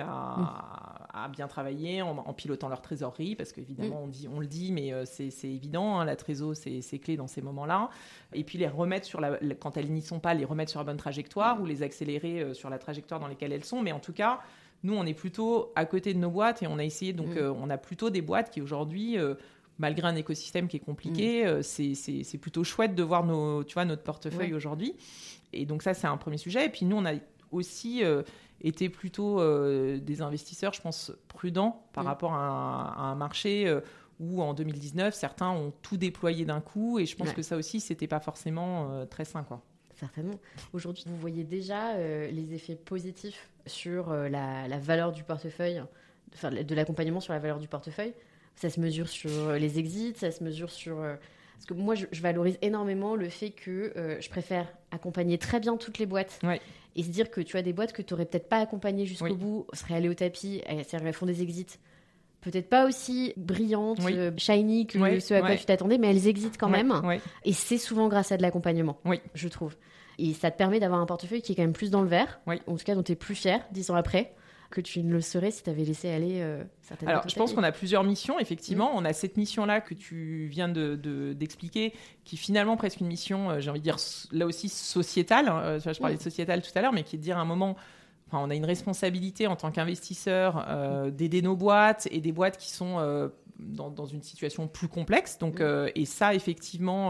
à bien travailler en pilotant leur trésorerie. Parce qu'évidemment, on le dit, mais c'est évident, hein, la trésor, c'est clé dans ces moments-là. Et puis, les remettre quand elles n'y sont pas, les remettre sur la bonne trajectoire ou les accélérer sur la trajectoire dans laquelle elles sont. Mais en tout cas, nous, on est plutôt à côté de nos boîtes et on a essayé. Donc, on a plutôt des boîtes qui, aujourd'hui, malgré un écosystème qui est compliqué, c'est plutôt chouette de voir notre portefeuille aujourd'hui. Et donc, ça, c'est un premier sujet. Et puis, nous, on a aussi été plutôt des investisseurs, je pense, prudents par rapport à un marché où, en 2019, certains ont tout déployé d'un coup. Et je pense que ça aussi, c'était pas forcément très sain, quoi. Certainement. Aujourd'hui, vous voyez déjà les effets positifs sur la valeur du portefeuille, enfin, de l'accompagnement sur la valeur du portefeuille. Ça se mesure sur les exits, ça se mesure sur... Parce que moi, je valorise énormément le fait que je préfère accompagner très bien toutes les boîtes et se dire que tu as des boîtes que tu n'aurais peut-être pas accompagnées jusqu'au bout, seraient allées au tapis, elles font des exits. Peut-être pas aussi brillantes, shiny que ce à quoi tu t'attendais, mais elles existent quand même. Et c'est souvent grâce à de l'accompagnement, je trouve. Et ça te permet d'avoir un portefeuille qui est quand même plus dans le vert, en tout cas dont tu es plus fier 10 ans après, que tu ne le serais si tu avais laissé aller certaines. Alors, je pense qu'on a plusieurs missions, effectivement. On a cette mission-là que tu viens d'expliquer, qui est finalement presque une mission, j'ai envie de dire, là aussi sociétale. Je parlais de sociétale tout à l'heure, mais qui est de dire à un moment... Enfin, on a une responsabilité en tant qu'investisseur d'aider nos boîtes et des boîtes qui sont dans une situation plus complexe. Donc, et ça, effectivement,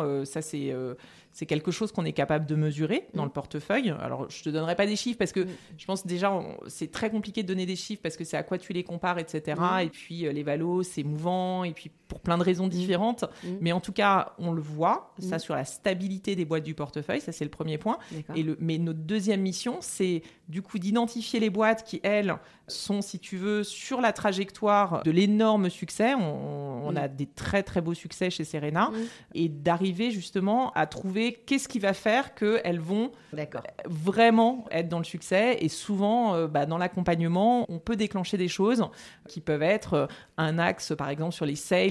c'est quelque chose qu'on est capable de mesurer dans le portefeuille. Alors, je ne te donnerai pas des chiffres parce que je pense déjà, c'est très compliqué de donner des chiffres parce que c'est à quoi tu les compares, etc. Et puis, les valos, c'est mouvant et puis pour plein de raisons différentes. Mais en tout cas, on le voit, ça sur la stabilité des boîtes du portefeuille. Ça, c'est le premier point. Mais notre deuxième mission, c'est du coup d'identifier les boîtes qui, elles, sont, si tu veux, sur la trajectoire de l'énorme succès. On a des très, très beaux succès chez Serena. Et d'arriver justement à trouver qu'est-ce qui va faire qu'elles vont vraiment être dans le succès. Et souvent, dans l'accompagnement, on peut déclencher des choses qui peuvent être un axe, par exemple, sur les sales,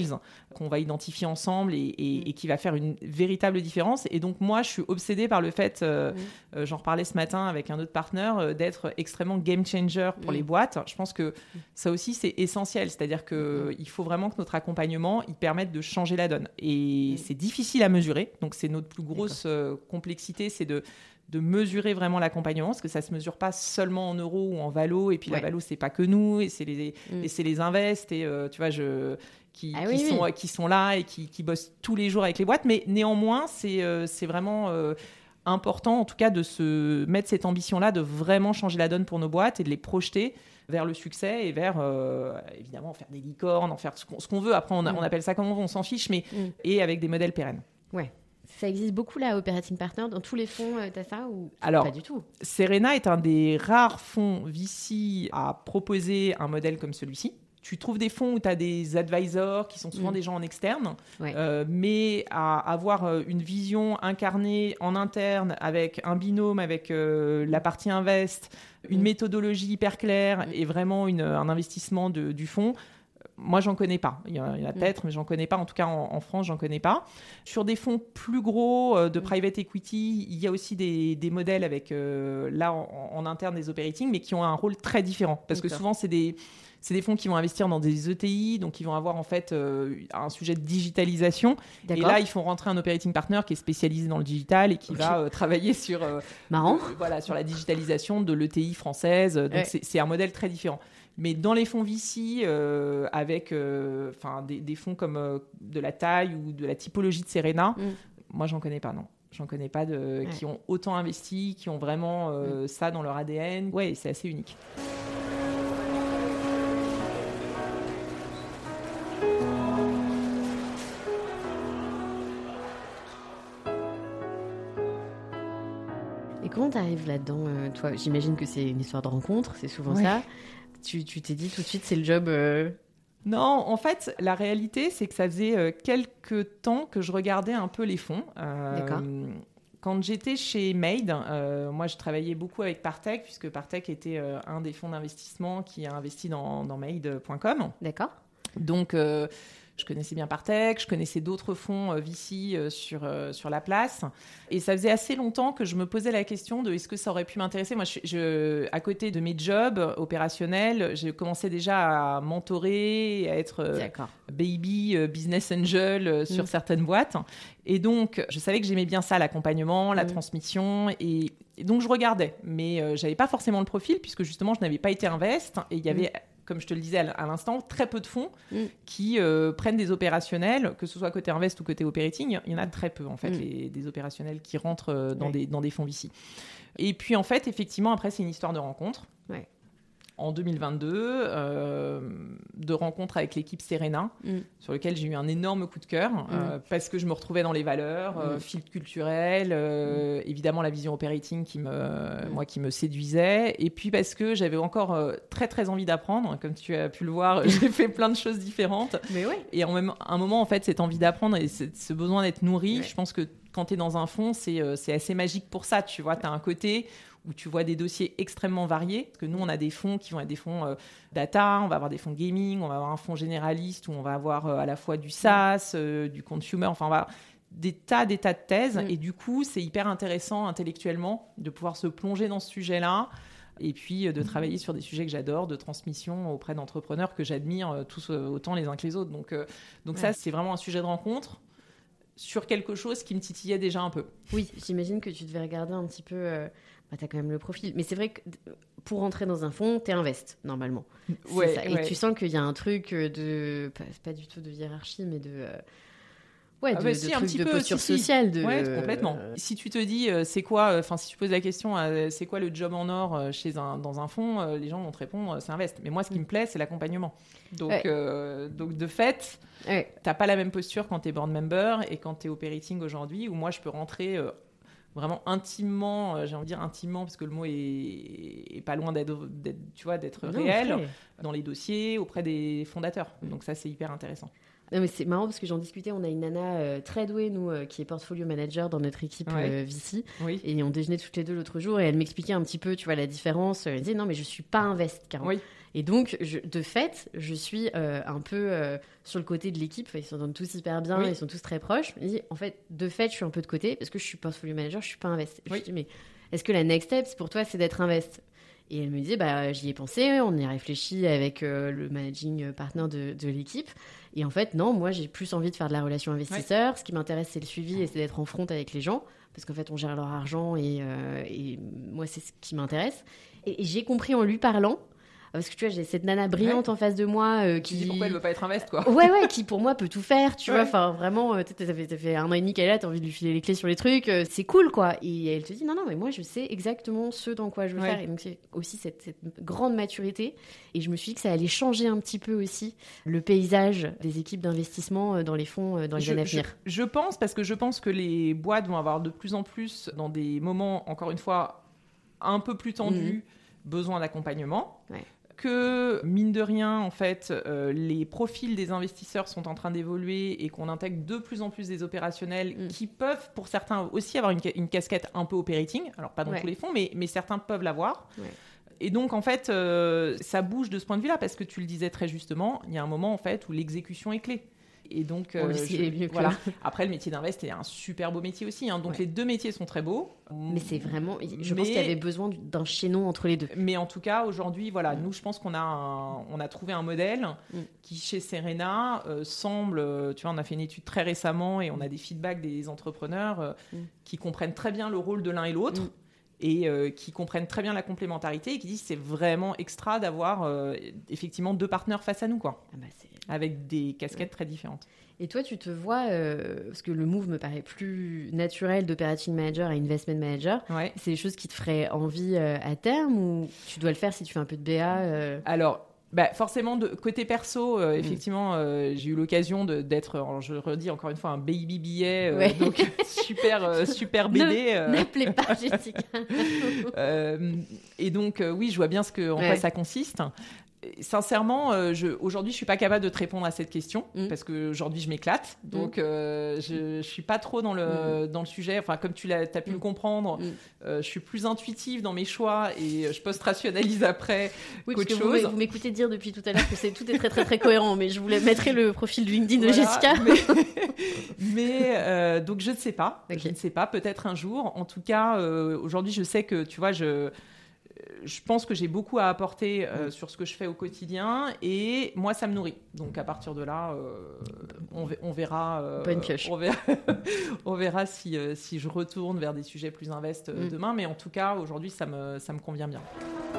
sales qu'on va identifier ensemble et qui va faire une véritable différence. Et donc, moi, je suis obsédée par le fait, j'en reparlais ce matin avec un autre partenaire, d'être extrêmement game changer pour les boîtes. Je pense que ça aussi, c'est essentiel. C'est-à-dire qu'il faut vraiment que notre accompagnement, il permette de changer la donne. Et c'est difficile à mesurer. Donc, c'est notre plus grosse complexité, c'est de mesurer vraiment l'accompagnement, parce que ça ne se mesure pas seulement en euros ou en valo, et puis la valo, c'est pas que nous, et c'est les invests, et tu vois, qui sont là et qui bossent tous les jours avec les boîtes, mais néanmoins, c'est vraiment important, en tout cas, de se mettre cette ambition-là, de vraiment changer la donne pour nos boîtes et de les projeter vers le succès et vers, évidemment, faire des licornes, en faire ce qu'on veut. Après, on appelle ça comme on veut, on s'en fiche, mais et avec des modèles pérennes. Ouais. Ça existe beaucoup là, Operating Partner, dans tous les fonds, t'as ça ou alors, pas du tout? Serena est un des rares fonds VC à proposer un modèle comme celui-ci. Tu trouves des fonds où tu as des advisors qui sont souvent des gens en externe, mais à avoir une vision incarnée en interne avec un binôme, avec la partie invest, une méthodologie hyper claire et vraiment un investissement du fonds. Moi, j'en connais pas. Il y en a peut-être, mais j'en connais pas. En tout cas, en France, j'en connais pas. Sur des fonds plus gros de private equity, il y a aussi des modèles avec, là, en interne, des operating, mais qui ont un rôle très différent. Parce que souvent, c'est des fonds qui vont investir dans des ETI, donc ils vont avoir en fait un sujet de digitalisation. Et là, ils font rentrer un operating partner qui est spécialisé dans le digital et qui va travailler sur, sur la digitalisation de l'ETI française. Donc, c'est un modèle très différent. Mais dans les fonds VC, avec des fonds comme de la taille ou de la typologie de Serena, moi, j'en connais pas, non. J'en connais pas qui ont autant investi, qui ont vraiment ça dans leur ADN. Ouais, c'est assez unique. Et comment tu arrives là-dedans, toi? J'imagine que c'est une histoire de rencontre, c'est souvent ça. Tu t'es dit tout de suite, c'est le job Non, en fait, la réalité, c'est que ça faisait quelques temps que je regardais un peu les fonds. D'accord. Quand j'étais chez Made, moi, je travaillais beaucoup avec Partech, puisque Partech était un des fonds d'investissement qui a investi dans Made.com. D'accord. Donc, je connaissais bien Partech, je connaissais d'autres fonds VC sur la place. Et ça faisait assez longtemps que je me posais la question de est-ce que ça aurait pu m'intéresser. Moi, à côté de mes jobs opérationnels, j'ai commencé déjà à mentorer, à être baby business angel sur certaines boîtes. Et donc, je savais que j'aimais bien ça, l'accompagnement, la transmission. Et donc, je regardais. Mais je n'avais pas forcément le profil, puisque justement, je n'avais pas été invest. Et il y avait... comme je te le disais à l'instant, très peu de fonds qui prennent des opérationnels, que ce soit côté invest ou côté operating. Il y en a très peu, en fait, des opérationnels qui rentrent dans des fonds VC. Et puis, en fait, effectivement, après, c'est une histoire de rencontre. Ouais. En 2022, de rencontre avec l'équipe Serena, sur lequel j'ai eu un énorme coup de cœur, parce que je me retrouvais dans les valeurs, filtre culturel, évidemment la vision operating qui me séduisait, et puis parce que j'avais encore très très envie d'apprendre. Comme tu as pu le voir, j'ai fait plein de choses différentes. Mais et à un moment, en fait, cette envie d'apprendre et ce besoin d'être nourri, je pense que quand tu es dans un fonds, c'est assez magique pour ça. Tu vois, tu as un côté où tu vois des dossiers extrêmement variés. Parce que nous, on a des fonds qui vont être des fonds data, on va avoir des fonds gaming, on va avoir un fonds généraliste où on va avoir à la fois du SaaS, du consumer, enfin, on va avoir des tas de thèses. Et du coup, c'est hyper intéressant intellectuellement de pouvoir se plonger dans ce sujet-là et puis de travailler sur des sujets que j'adore, de transmission auprès d'entrepreneurs que j'admire tous autant les uns que les autres. Donc ça, c'est vraiment un sujet de rencontre sur quelque chose qui me titillait déjà un peu. Oui, j'imagine que tu devais regarder un petit peu... tu as quand même le profil. Mais c'est vrai que pour rentrer dans un fonds, tu es invest, normalement. C'est ça. Et tu sens qu'il y a un truc de... Pas du tout de hiérarchie, mais de... de posture sociale. Complètement. Si tu te dis, c'est quoi... si tu poses la question, c'est quoi le job en or dans un fonds, les gens vont te répondre, c'est invest. Mais moi, ce qui me plaît, c'est l'accompagnement. Donc, de fait, t'as pas la même posture quand t'es board member et quand t'es operating aujourd'hui, où moi, je peux rentrer... vraiment intimement, j'ai envie de dire intimement, parce que le mot est pas loin d'être réel, dans les dossiers, auprès des fondateurs. Donc ça, c'est hyper intéressant. Non, mais c'est marrant parce que j'en discutais, on a une nana très douée, nous, qui est portfolio manager dans notre équipe VC. Oui. Et on déjeunait toutes les deux l'autre jour et elle m'expliquait un petit peu, tu vois, la différence. Elle disait, non, mais je suis pas invest, Caron. Oui. Et donc, de fait, je suis un peu sur le côté de l'équipe. Enfin, ils s'entendent tous hyper bien, ils sont tous très proches. Elle dit, en fait, de fait, je suis un peu de côté parce que je suis portfolio manager, je suis pas invest. Et je dis, mais est-ce que la next step, pour toi, c'est d'être invest? Et elle me disait, j'y ai pensé, on y a réfléchi avec le managing partner de l'équipe. Et en fait, non, moi, j'ai plus envie de faire de la relation investisseur. Ce qui m'intéresse, c'est le suivi et c'est d'être en front avec les gens. Parce qu'en fait, on gère leur argent et moi, c'est ce qui m'intéresse. Et j'ai compris en lui parlant, parce que tu vois, j'ai cette nana brillante en face de moi qui... Tu dis pourquoi elle veut pas être invest, quoi. Ouais, qui pour moi peut tout faire, tu vois. Enfin, vraiment, t'as fait 1 an et demi qu'elle est là, t'as envie de lui filer les clés sur les trucs, c'est cool, quoi. Et elle te dit, non, mais moi, je sais exactement ce dans quoi je veux faire. Et donc, c'est aussi cette grande maturité. Et je me suis dit que ça allait changer un petit peu aussi le paysage des équipes d'investissement dans les fonds dans les années à venir. Je pense, parce que je pense que les boîtes vont avoir de plus en plus, dans des moments, encore une fois, un peu plus tendus, besoin d'accompagnement. Ouais. Que, mine de rien, en fait, les profils des investisseurs sont en train d'évoluer et qu'on intègre de plus en plus des opérationnels qui peuvent, pour certains, aussi avoir une casquette un peu operating. Alors, pas dans tous les fonds, mais certains peuvent l'avoir. Ouais. Et donc, en fait, ça bouge de ce point de vue-là, parce que tu le disais très justement, il y a un moment, en fait, où l'exécution est clé. Et donc, voilà. Après, le métier d'invest est un super beau métier aussi. Hein. Donc, les deux métiers sont très beaux. Mais c'est vraiment... Je pense qu'il y avait besoin d'un chaînon entre les deux. Mais en tout cas, aujourd'hui, voilà, nous, je pense qu'on a trouvé un modèle qui, chez Serena, semble... Tu vois, on a fait une étude très récemment et on a des feedbacks des entrepreneurs qui comprennent très bien le rôle de l'un et l'autre. Et qui comprennent très bien la complémentarité et qui disent que c'est vraiment extra d'avoir effectivement 2 partenaires face à nous, quoi. Avec des casquettes très différentes. Et toi, tu te vois, parce que le move me paraît plus naturel d'operating manager à investment manager, c'est des choses qui te feraient envie à terme, ou tu dois le faire si tu fais un peu de BA Alors, forcément, côté perso, effectivement, j'ai eu l'occasion d'être, je redis encore une fois, un baby billet, donc super bébé. N'appelez pas Jessica. Et donc, oui, je vois bien en quoi ça consiste. Sincèrement, aujourd'hui, je suis pas capable de te répondre à cette question parce que aujourd'hui, je m'éclate. Donc, je suis pas trop dans le sujet. Enfin, comme tu as pu le comprendre, je suis plus intuitive dans mes choix et je post-rationalise après qu'autre chose. Vous m'écoutez dire depuis tout à l'heure que tout est très très très cohérent, mais je voulais mettre le profil de LinkedIn de Jessica. Mais donc, je ne sais pas. Okay. Je ne sais pas. Peut-être un jour. En tout cas, aujourd'hui, je sais que tu vois, je pense que j'ai beaucoup à apporter sur ce que je fais au quotidien et moi, ça me nourrit. Donc, à partir de là, on verra. Bonne pioche. On verra si je retourne vers des sujets plus invests demain. Mais en tout cas, aujourd'hui, ça me convient bien.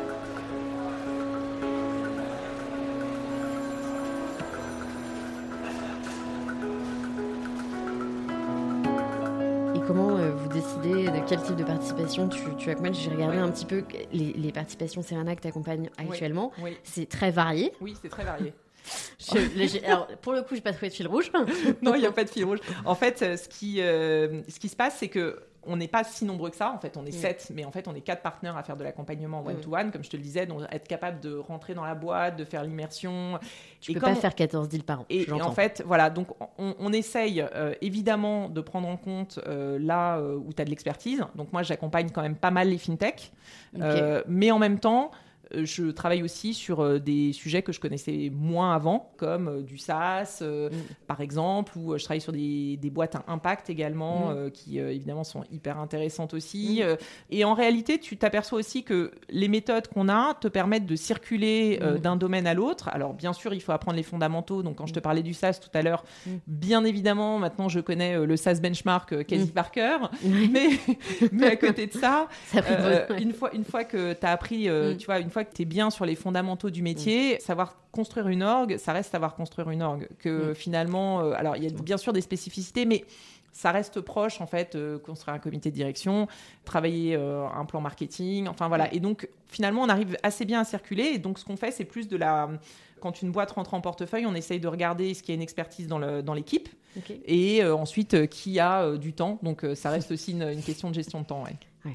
Comment vous décidez de quel type de participation tu accompagnes? J'ai regardé un petit peu les participations Serena que tu accompagnes actuellement. Oui. C'est très varié. Oui, c'est très varié. Alors, pour le coup, j'ai pas trouvé de fil rouge. Non, il n'y a pas de fil rouge. En fait, ce qui se passe, c'est que on n'est pas si nombreux que ça. En fait, on est 7, mais en fait, on est 4 partenaires à faire de l'accompagnement one-to-one, comme je te le disais, donc être capable de rentrer dans la boîte, de faire l'immersion. Tu peux pas faire 14 deals par an. Et en fait, voilà, donc on essaye évidemment de prendre en compte là où tu as de l'expertise. Donc moi, j'accompagne quand même pas mal les fintechs, mais en même temps, je travaille aussi sur des sujets que je connaissais moins avant, comme du SaaS, par exemple, ou je travaille sur des boîtes à impact également, qui évidemment sont hyper intéressantes aussi. Et en réalité, tu t'aperçois aussi que les méthodes qu'on a te permettent de circuler d'un domaine à l'autre. Alors, bien sûr, il faut apprendre les fondamentaux. Donc, quand je te parlais du SaaS tout à l'heure, bien évidemment, maintenant, je connais le SaaS benchmark quasi par cœur. Mais à côté de ça, une fois que tu as appris, tu vois, une fois que tu es bien sur les fondamentaux du métier, savoir construire une org, ça reste savoir construire une org. Que finalement, alors il y a bien sûr des spécificités, mais ça reste proche en fait, construire un comité de direction, travailler un plan marketing, enfin voilà. Et donc finalement, on arrive assez bien à circuler. Et donc ce qu'on fait, c'est plus de la... Quand une boîte rentre en portefeuille, on essaye de regarder ce qui a une expertise dans l'équipe et ensuite qui a du temps. Donc ça reste aussi une question de gestion de temps. Ouais.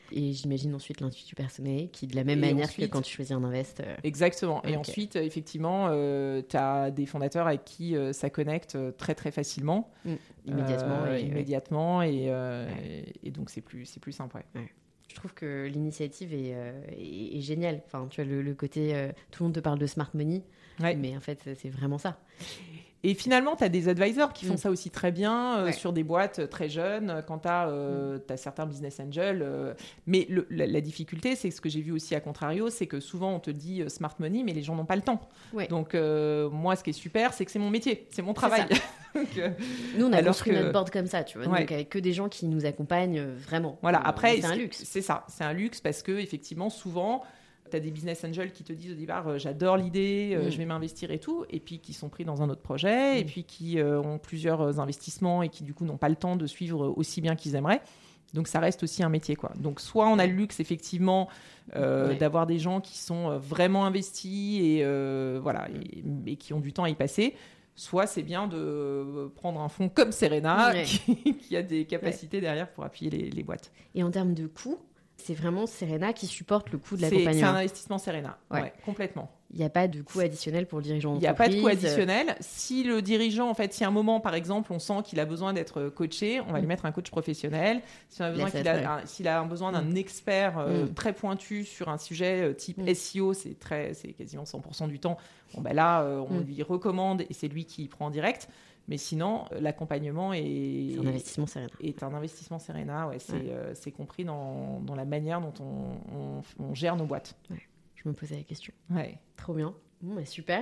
Et j'imagine ensuite l'intuition personnelle, qui de la même manière ensuite, que quand tu choisis un invest. Exactement. Et ensuite, effectivement, tu as des fondateurs avec qui ça connecte très très facilement. Immédiatement. Et donc c'est plus simple. Ouais. Je trouve que l'initiative est géniale. Enfin, tu as le côté, tout le monde te parle de smart money, mais en fait, c'est vraiment ça. Et finalement, tu as des advisors qui font ça aussi très bien sur des boîtes très jeunes, quand tu as certains business angels. Mais la difficulté, c'est ce que j'ai vu aussi à contrario, c'est que souvent on te dit smart money, mais les gens n'ont pas le temps. Ouais. Donc moi, ce qui est super, c'est que c'est mon métier, c'est mon travail. Donc, nous, on a construit notre board comme ça, tu vois, donc avec que des gens qui nous accompagnent vraiment. Voilà, après, c'est un luxe. C'est ça, c'est un luxe parce que effectivement, souvent... Tu as des business angels qui te disent au départ j'adore l'idée, je vais m'investir et tout, et puis qui sont pris dans un autre projet, et puis qui ont plusieurs investissements et qui du coup n'ont pas le temps de suivre aussi bien qu'ils aimeraient. Donc ça reste aussi un métier, quoi. Donc soit on a le luxe effectivement d'avoir des gens qui sont vraiment investis et qui ont du temps à y passer, soit c'est bien de prendre un fonds comme Serena qui a des capacités derrière pour appuyer les boîtes. Et en termes de coûts, c'est vraiment Serena qui supporte le coût de l'accompagnement. C'est un investissement Serena, complètement. Il n'y a pas de coût additionnel pour le dirigeant d'entreprise. Il n'y a pas de coût additionnel. Si le dirigeant, en fait, si à un moment, par exemple, on sent qu'il a besoin d'être coaché, on va lui mettre un coach professionnel. Si on a besoin s'il a besoin d'un expert très pointu sur un sujet type SEO, c'est quasiment 100% du temps. Bon, ben là, on lui recommande et c'est lui qui prend en direct. Mais sinon, l'accompagnement est un investissement Serena. C'est compris dans la manière dont on gère nos boîtes. Ouais, je me posais la question. Ouais. Trop bien. Bon, bah, super.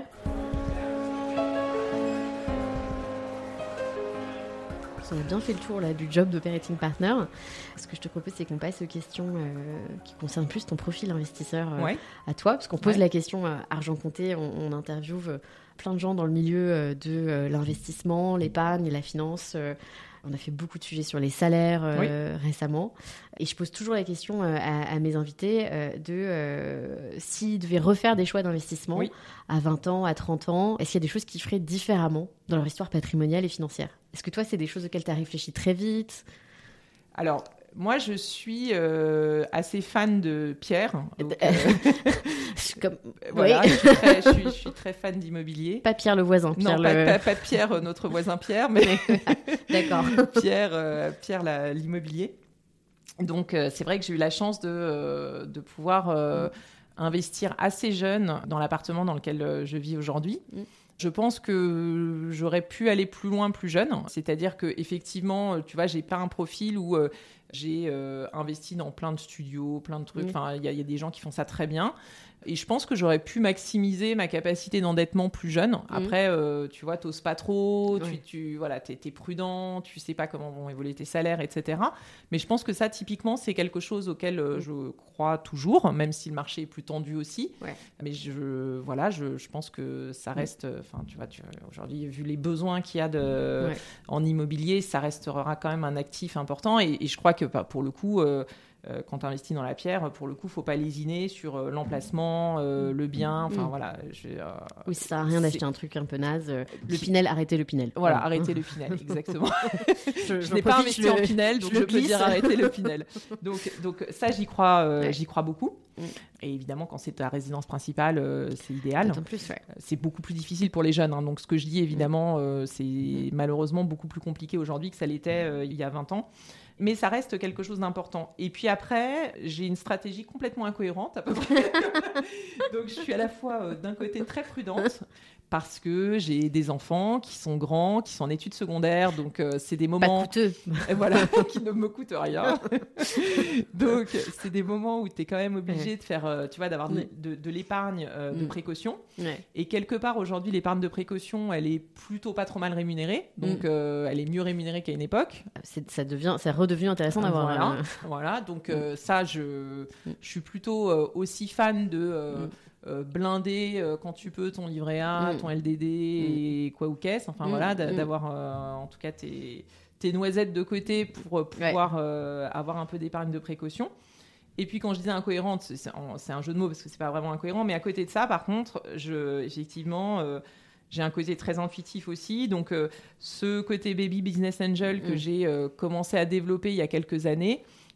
On a bien fait le tour là, du job d'operating partner. Ce que je te propose, c'est qu'on passe aux questions qui concernent plus ton profil investisseur à toi, parce qu'on pose la question argent compté, on interviewe plein de gens dans le milieu de l'investissement, l'épargne et la finance. On a fait beaucoup de sujets sur les salaires récemment. Et je pose toujours la question à mes invités s'ils devaient refaire des choix d'investissement à 20 ans, à 30 ans, est-ce qu'il y a des choses qu'ils feraient différemment dans leur histoire patrimoniale et financière ? Est-ce que toi, c'est des choses auxquelles tu as réfléchi très vite ? Alors, moi, je suis assez fan de Pierre. Donc, voilà, je suis très fan d'immobilier. Pas Pierre le voisin. Pierre pas Pierre, notre voisin Pierre, mais d'accord. Pierre l'immobilier. Donc, c'est vrai que j'ai eu la chance de pouvoir investir assez jeune dans l'appartement dans lequel je vis aujourd'hui. Je pense que j'aurais pu aller plus loin plus jeune. C'est-à-dire qu'effectivement, tu vois, j'ai pas un profil où j'ai investi dans plein de studios, plein de trucs. Enfin, il y a des gens qui font ça très bien. Et je pense que j'aurais pu maximiser ma capacité d'endettement plus jeune. Après, tu vois, t'oses pas trop, t'es prudent, tu sais pas comment vont évoluer tes salaires, etc. Mais je pense que ça, typiquement, c'est quelque chose auquel je crois toujours, même si le marché est plus tendu aussi. Ouais. Mais je pense que ça reste... Enfin, tu vois, aujourd'hui, vu les besoins qu'il y a en immobilier, ça restera quand même un actif important. Et je crois que, pour le coup... quand tu investis dans la pierre, pour le coup, il ne faut pas lésiner sur l'emplacement, le bien. Enfin, voilà. Oui, ça sert à rien d'acheter un truc un peu naze. Le Pinel, arrêtez le Pinel. Voilà, arrêtez le Pinel, exactement. je n'ai pas investi en Pinel, donc je peux dire arrêtez le Pinel. Donc ça, j'y crois beaucoup. Et évidemment, quand c'est ta résidence principale, c'est idéal. Plus, c'est beaucoup plus difficile pour les jeunes. Hein. Donc, ce que je dis, évidemment, c'est malheureusement beaucoup plus compliqué aujourd'hui que ça l'était il y a 20 ans. Mais ça reste quelque chose d'important. Et puis après, j'ai une stratégie complètement incohérente à peu près. Donc, je suis à la fois d'un côté très prudente parce que j'ai des enfants qui sont grands, qui sont en études secondaires. Donc, c'est des moments... Pas coûteux. Voilà, qui ne me coûtent rien. Donc, c'est des moments où tu es quand même obligé de faire, tu vois, d'avoir de l'épargne de précaution. Ouais. Et quelque part, aujourd'hui, l'épargne de précaution, elle est plutôt pas trop mal rémunérée. Donc, elle est mieux rémunérée qu'à une époque. Ça redevient intéressant d'avoir... Voilà. Donc, ça, je suis plutôt aussi fan de... blinder quand tu peux ton livret A, ton LDD et quoi ou qu'est-ce. Enfin, voilà, d'avoir en tout cas tes noisettes de côté pour pouvoir avoir un peu d'épargne de précaution. Et puis, quand je disais incohérente, c'est un jeu de mots parce que c'est pas vraiment incohérent, mais à côté de ça, par contre, effectivement... j'ai un côté très intuitif aussi. Donc, ce côté baby business angel que j'ai commencé à développer il y a quelques années,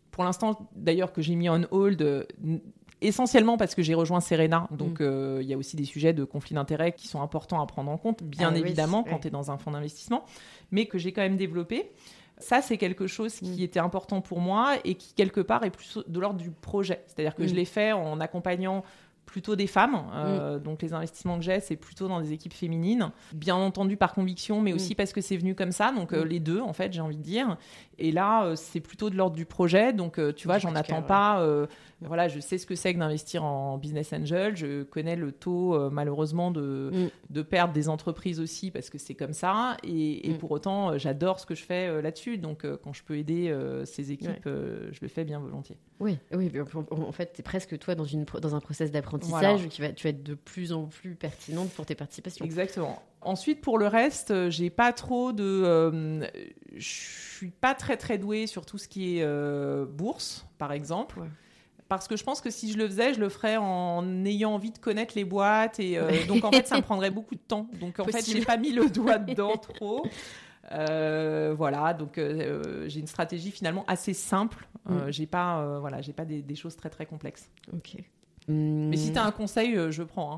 pour l'instant, d'ailleurs, que j'ai mis on hold, essentiellement parce que j'ai rejoint Serena. Donc, il y a aussi des sujets de conflit d'intérêts qui sont importants à prendre en compte, bien évidemment, quand tu es dans un fonds d'investissement, mais que j'ai quand même développé. Ça, c'est quelque chose qui était important pour moi et qui, quelque part, est plus de l'ordre du projet. C'est-à-dire que je l'ai fait en accompagnant plutôt des femmes. Donc, les investissements que j'ai, c'est plutôt dans des équipes féminines. Bien entendu, par conviction, mais aussi parce que c'est venu comme ça. Donc, les deux, en fait, j'ai envie de dire. Et là, c'est plutôt de l'ordre du projet. Donc, tu vois, j'en attends pas... Voilà, je sais ce que c'est que d'investir en business angel. Je connais le taux, malheureusement, de perte des entreprises aussi, parce que c'est comme ça. Et pour autant, j'adore ce que je fais là-dessus. Donc, quand je peux aider ces équipes, je le fais bien volontiers. Oui. En fait, tu es presque, toi, dans un process d'apprentissage où tu vas être de plus en plus pertinente pour tes participations. Exactement. Ensuite, pour le reste, j'ai pas trop de... je suis pas très, très douée sur tout ce qui est bourse, par exemple. Ouais. Parce que je pense que si je le faisais, je le ferais en ayant envie de connaître les boîtes. Et donc, en fait, ça me prendrait beaucoup de temps. Donc, en fait, je n'ai pas mis le doigt dedans trop. Voilà, donc j'ai une stratégie finalement assez simple. J'ai pas des choses très, très complexes. Ok. Mais si tu as un conseil, je prends.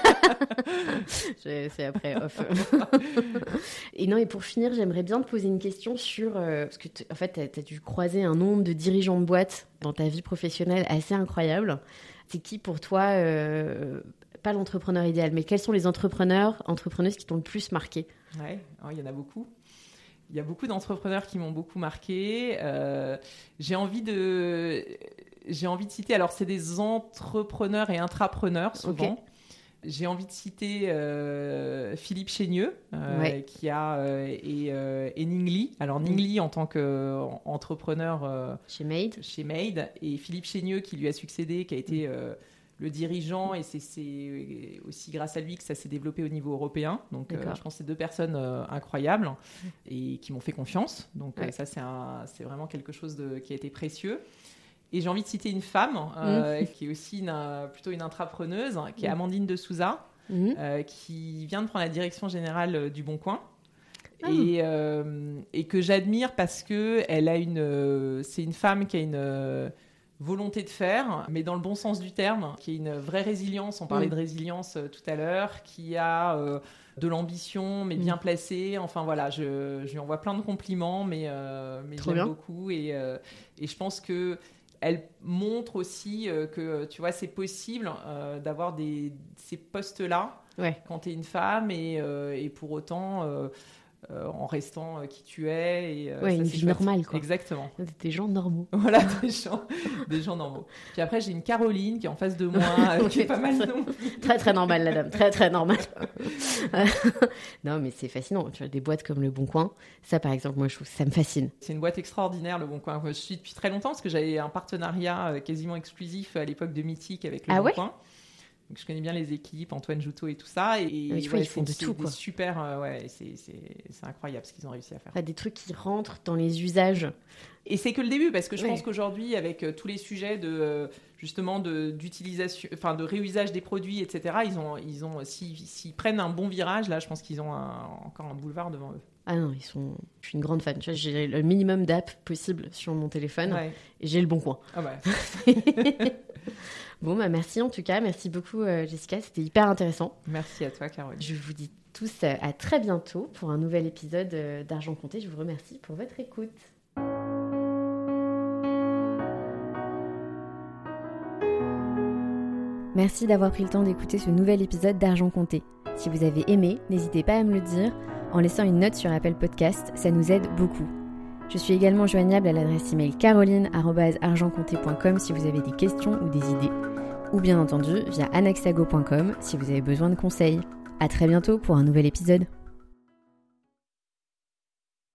C'est après off. Et pour finir, j'aimerais bien te poser une question sur... parce que en fait, tu as dû croiser un nombre de dirigeants de boîtes dans ta vie professionnelle assez incroyable. C'est qui pour toi, pas l'entrepreneur idéal, mais quels sont les entrepreneuses qui t'ont le plus marqué? Ouais, il y en a beaucoup. Il y a beaucoup d'entrepreneurs qui m'ont beaucoup marqué. J'ai envie de citer, alors c'est des entrepreneurs et intrapreneurs souvent. Okay. J'ai envie de citer Philippe Chénieux, qui a et Ning Li. Alors Ning Li en tant qu'entrepreneur chez Made, et Philippe Chénieux qui lui a succédé, qui a été le dirigeant, et c'est aussi grâce à lui que ça s'est développé au niveau européen. Donc je pense que c'est deux personnes incroyables et qui m'ont fait confiance. Donc ça c'est vraiment quelque chose qui a été précieux. Et j'ai envie de citer une femme qui est aussi plutôt une intrapreneuse, qui est Amandine de Souza, qui vient de prendre la direction générale du Bon Coin. Et que j'admire parce que c'est une femme qui a une volonté de faire, mais dans le bon sens du terme, qui a une vraie résilience. On parlait de résilience tout à l'heure, qui a de l'ambition, mais bien placée. Enfin voilà, je lui envoie plein de compliments, mais j'aime beaucoup. Et je pense que elle montre aussi que, tu vois, c'est possible d'avoir ces postes-là quand tu es une femme et pour autant en restant qui tu es. Et, une vie normale, quoi. Exactement. Des gens normaux. Voilà, des gens normaux. Puis après, j'ai une Caroline qui est en face de moi, qui est pas mal non plus. Très, très normale, la dame. Très, très normale. Non, mais c'est fascinant. Tu vois, des boîtes comme Le Bon Coin, ça, par exemple, moi, je trouve ça me fascine. C'est une boîte extraordinaire, Le Bon Coin. Je suis depuis très longtemps parce que j'avais un partenariat quasiment exclusif à l'époque de Mythique avec Le Bon Coin. Donc, je connais bien les équipes, Antoine Joutot et tout ça. Et tu vois, ils font de tout, quoi. Super, c'est incroyable ce qu'ils ont réussi à faire. Des trucs qui rentrent dans les usages. Et c'est que le début, parce que je pense qu'aujourd'hui, avec tous les sujets justement d'utilisation, enfin de réusage des produits, etc., s'ils prennent un bon virage, là, je pense qu'ils ont encore un boulevard devant eux. Ah non, je suis une grande fan. Tu vois, j'ai le minimum d'apps possible sur mon téléphone et j'ai Le Bon Coin. Ah ouais. Bon, merci en tout cas. Merci beaucoup, Jessica. C'était hyper intéressant. Merci à toi, Caroline. Je vous dis tous à très bientôt pour un nouvel épisode d'Argent Compté. Je vous remercie pour votre écoute. Merci d'avoir pris le temps d'écouter ce nouvel épisode d'Argent Compté. Si vous avez aimé, n'hésitez pas à me le dire en laissant une note sur Apple Podcast. Ça nous aide beaucoup. Je suis également joignable à l'adresse email caroline@argentcompté.com si vous avez des questions ou des idées, ou bien entendu via anaxago.com si vous avez besoin de conseils. À très bientôt pour un nouvel épisode.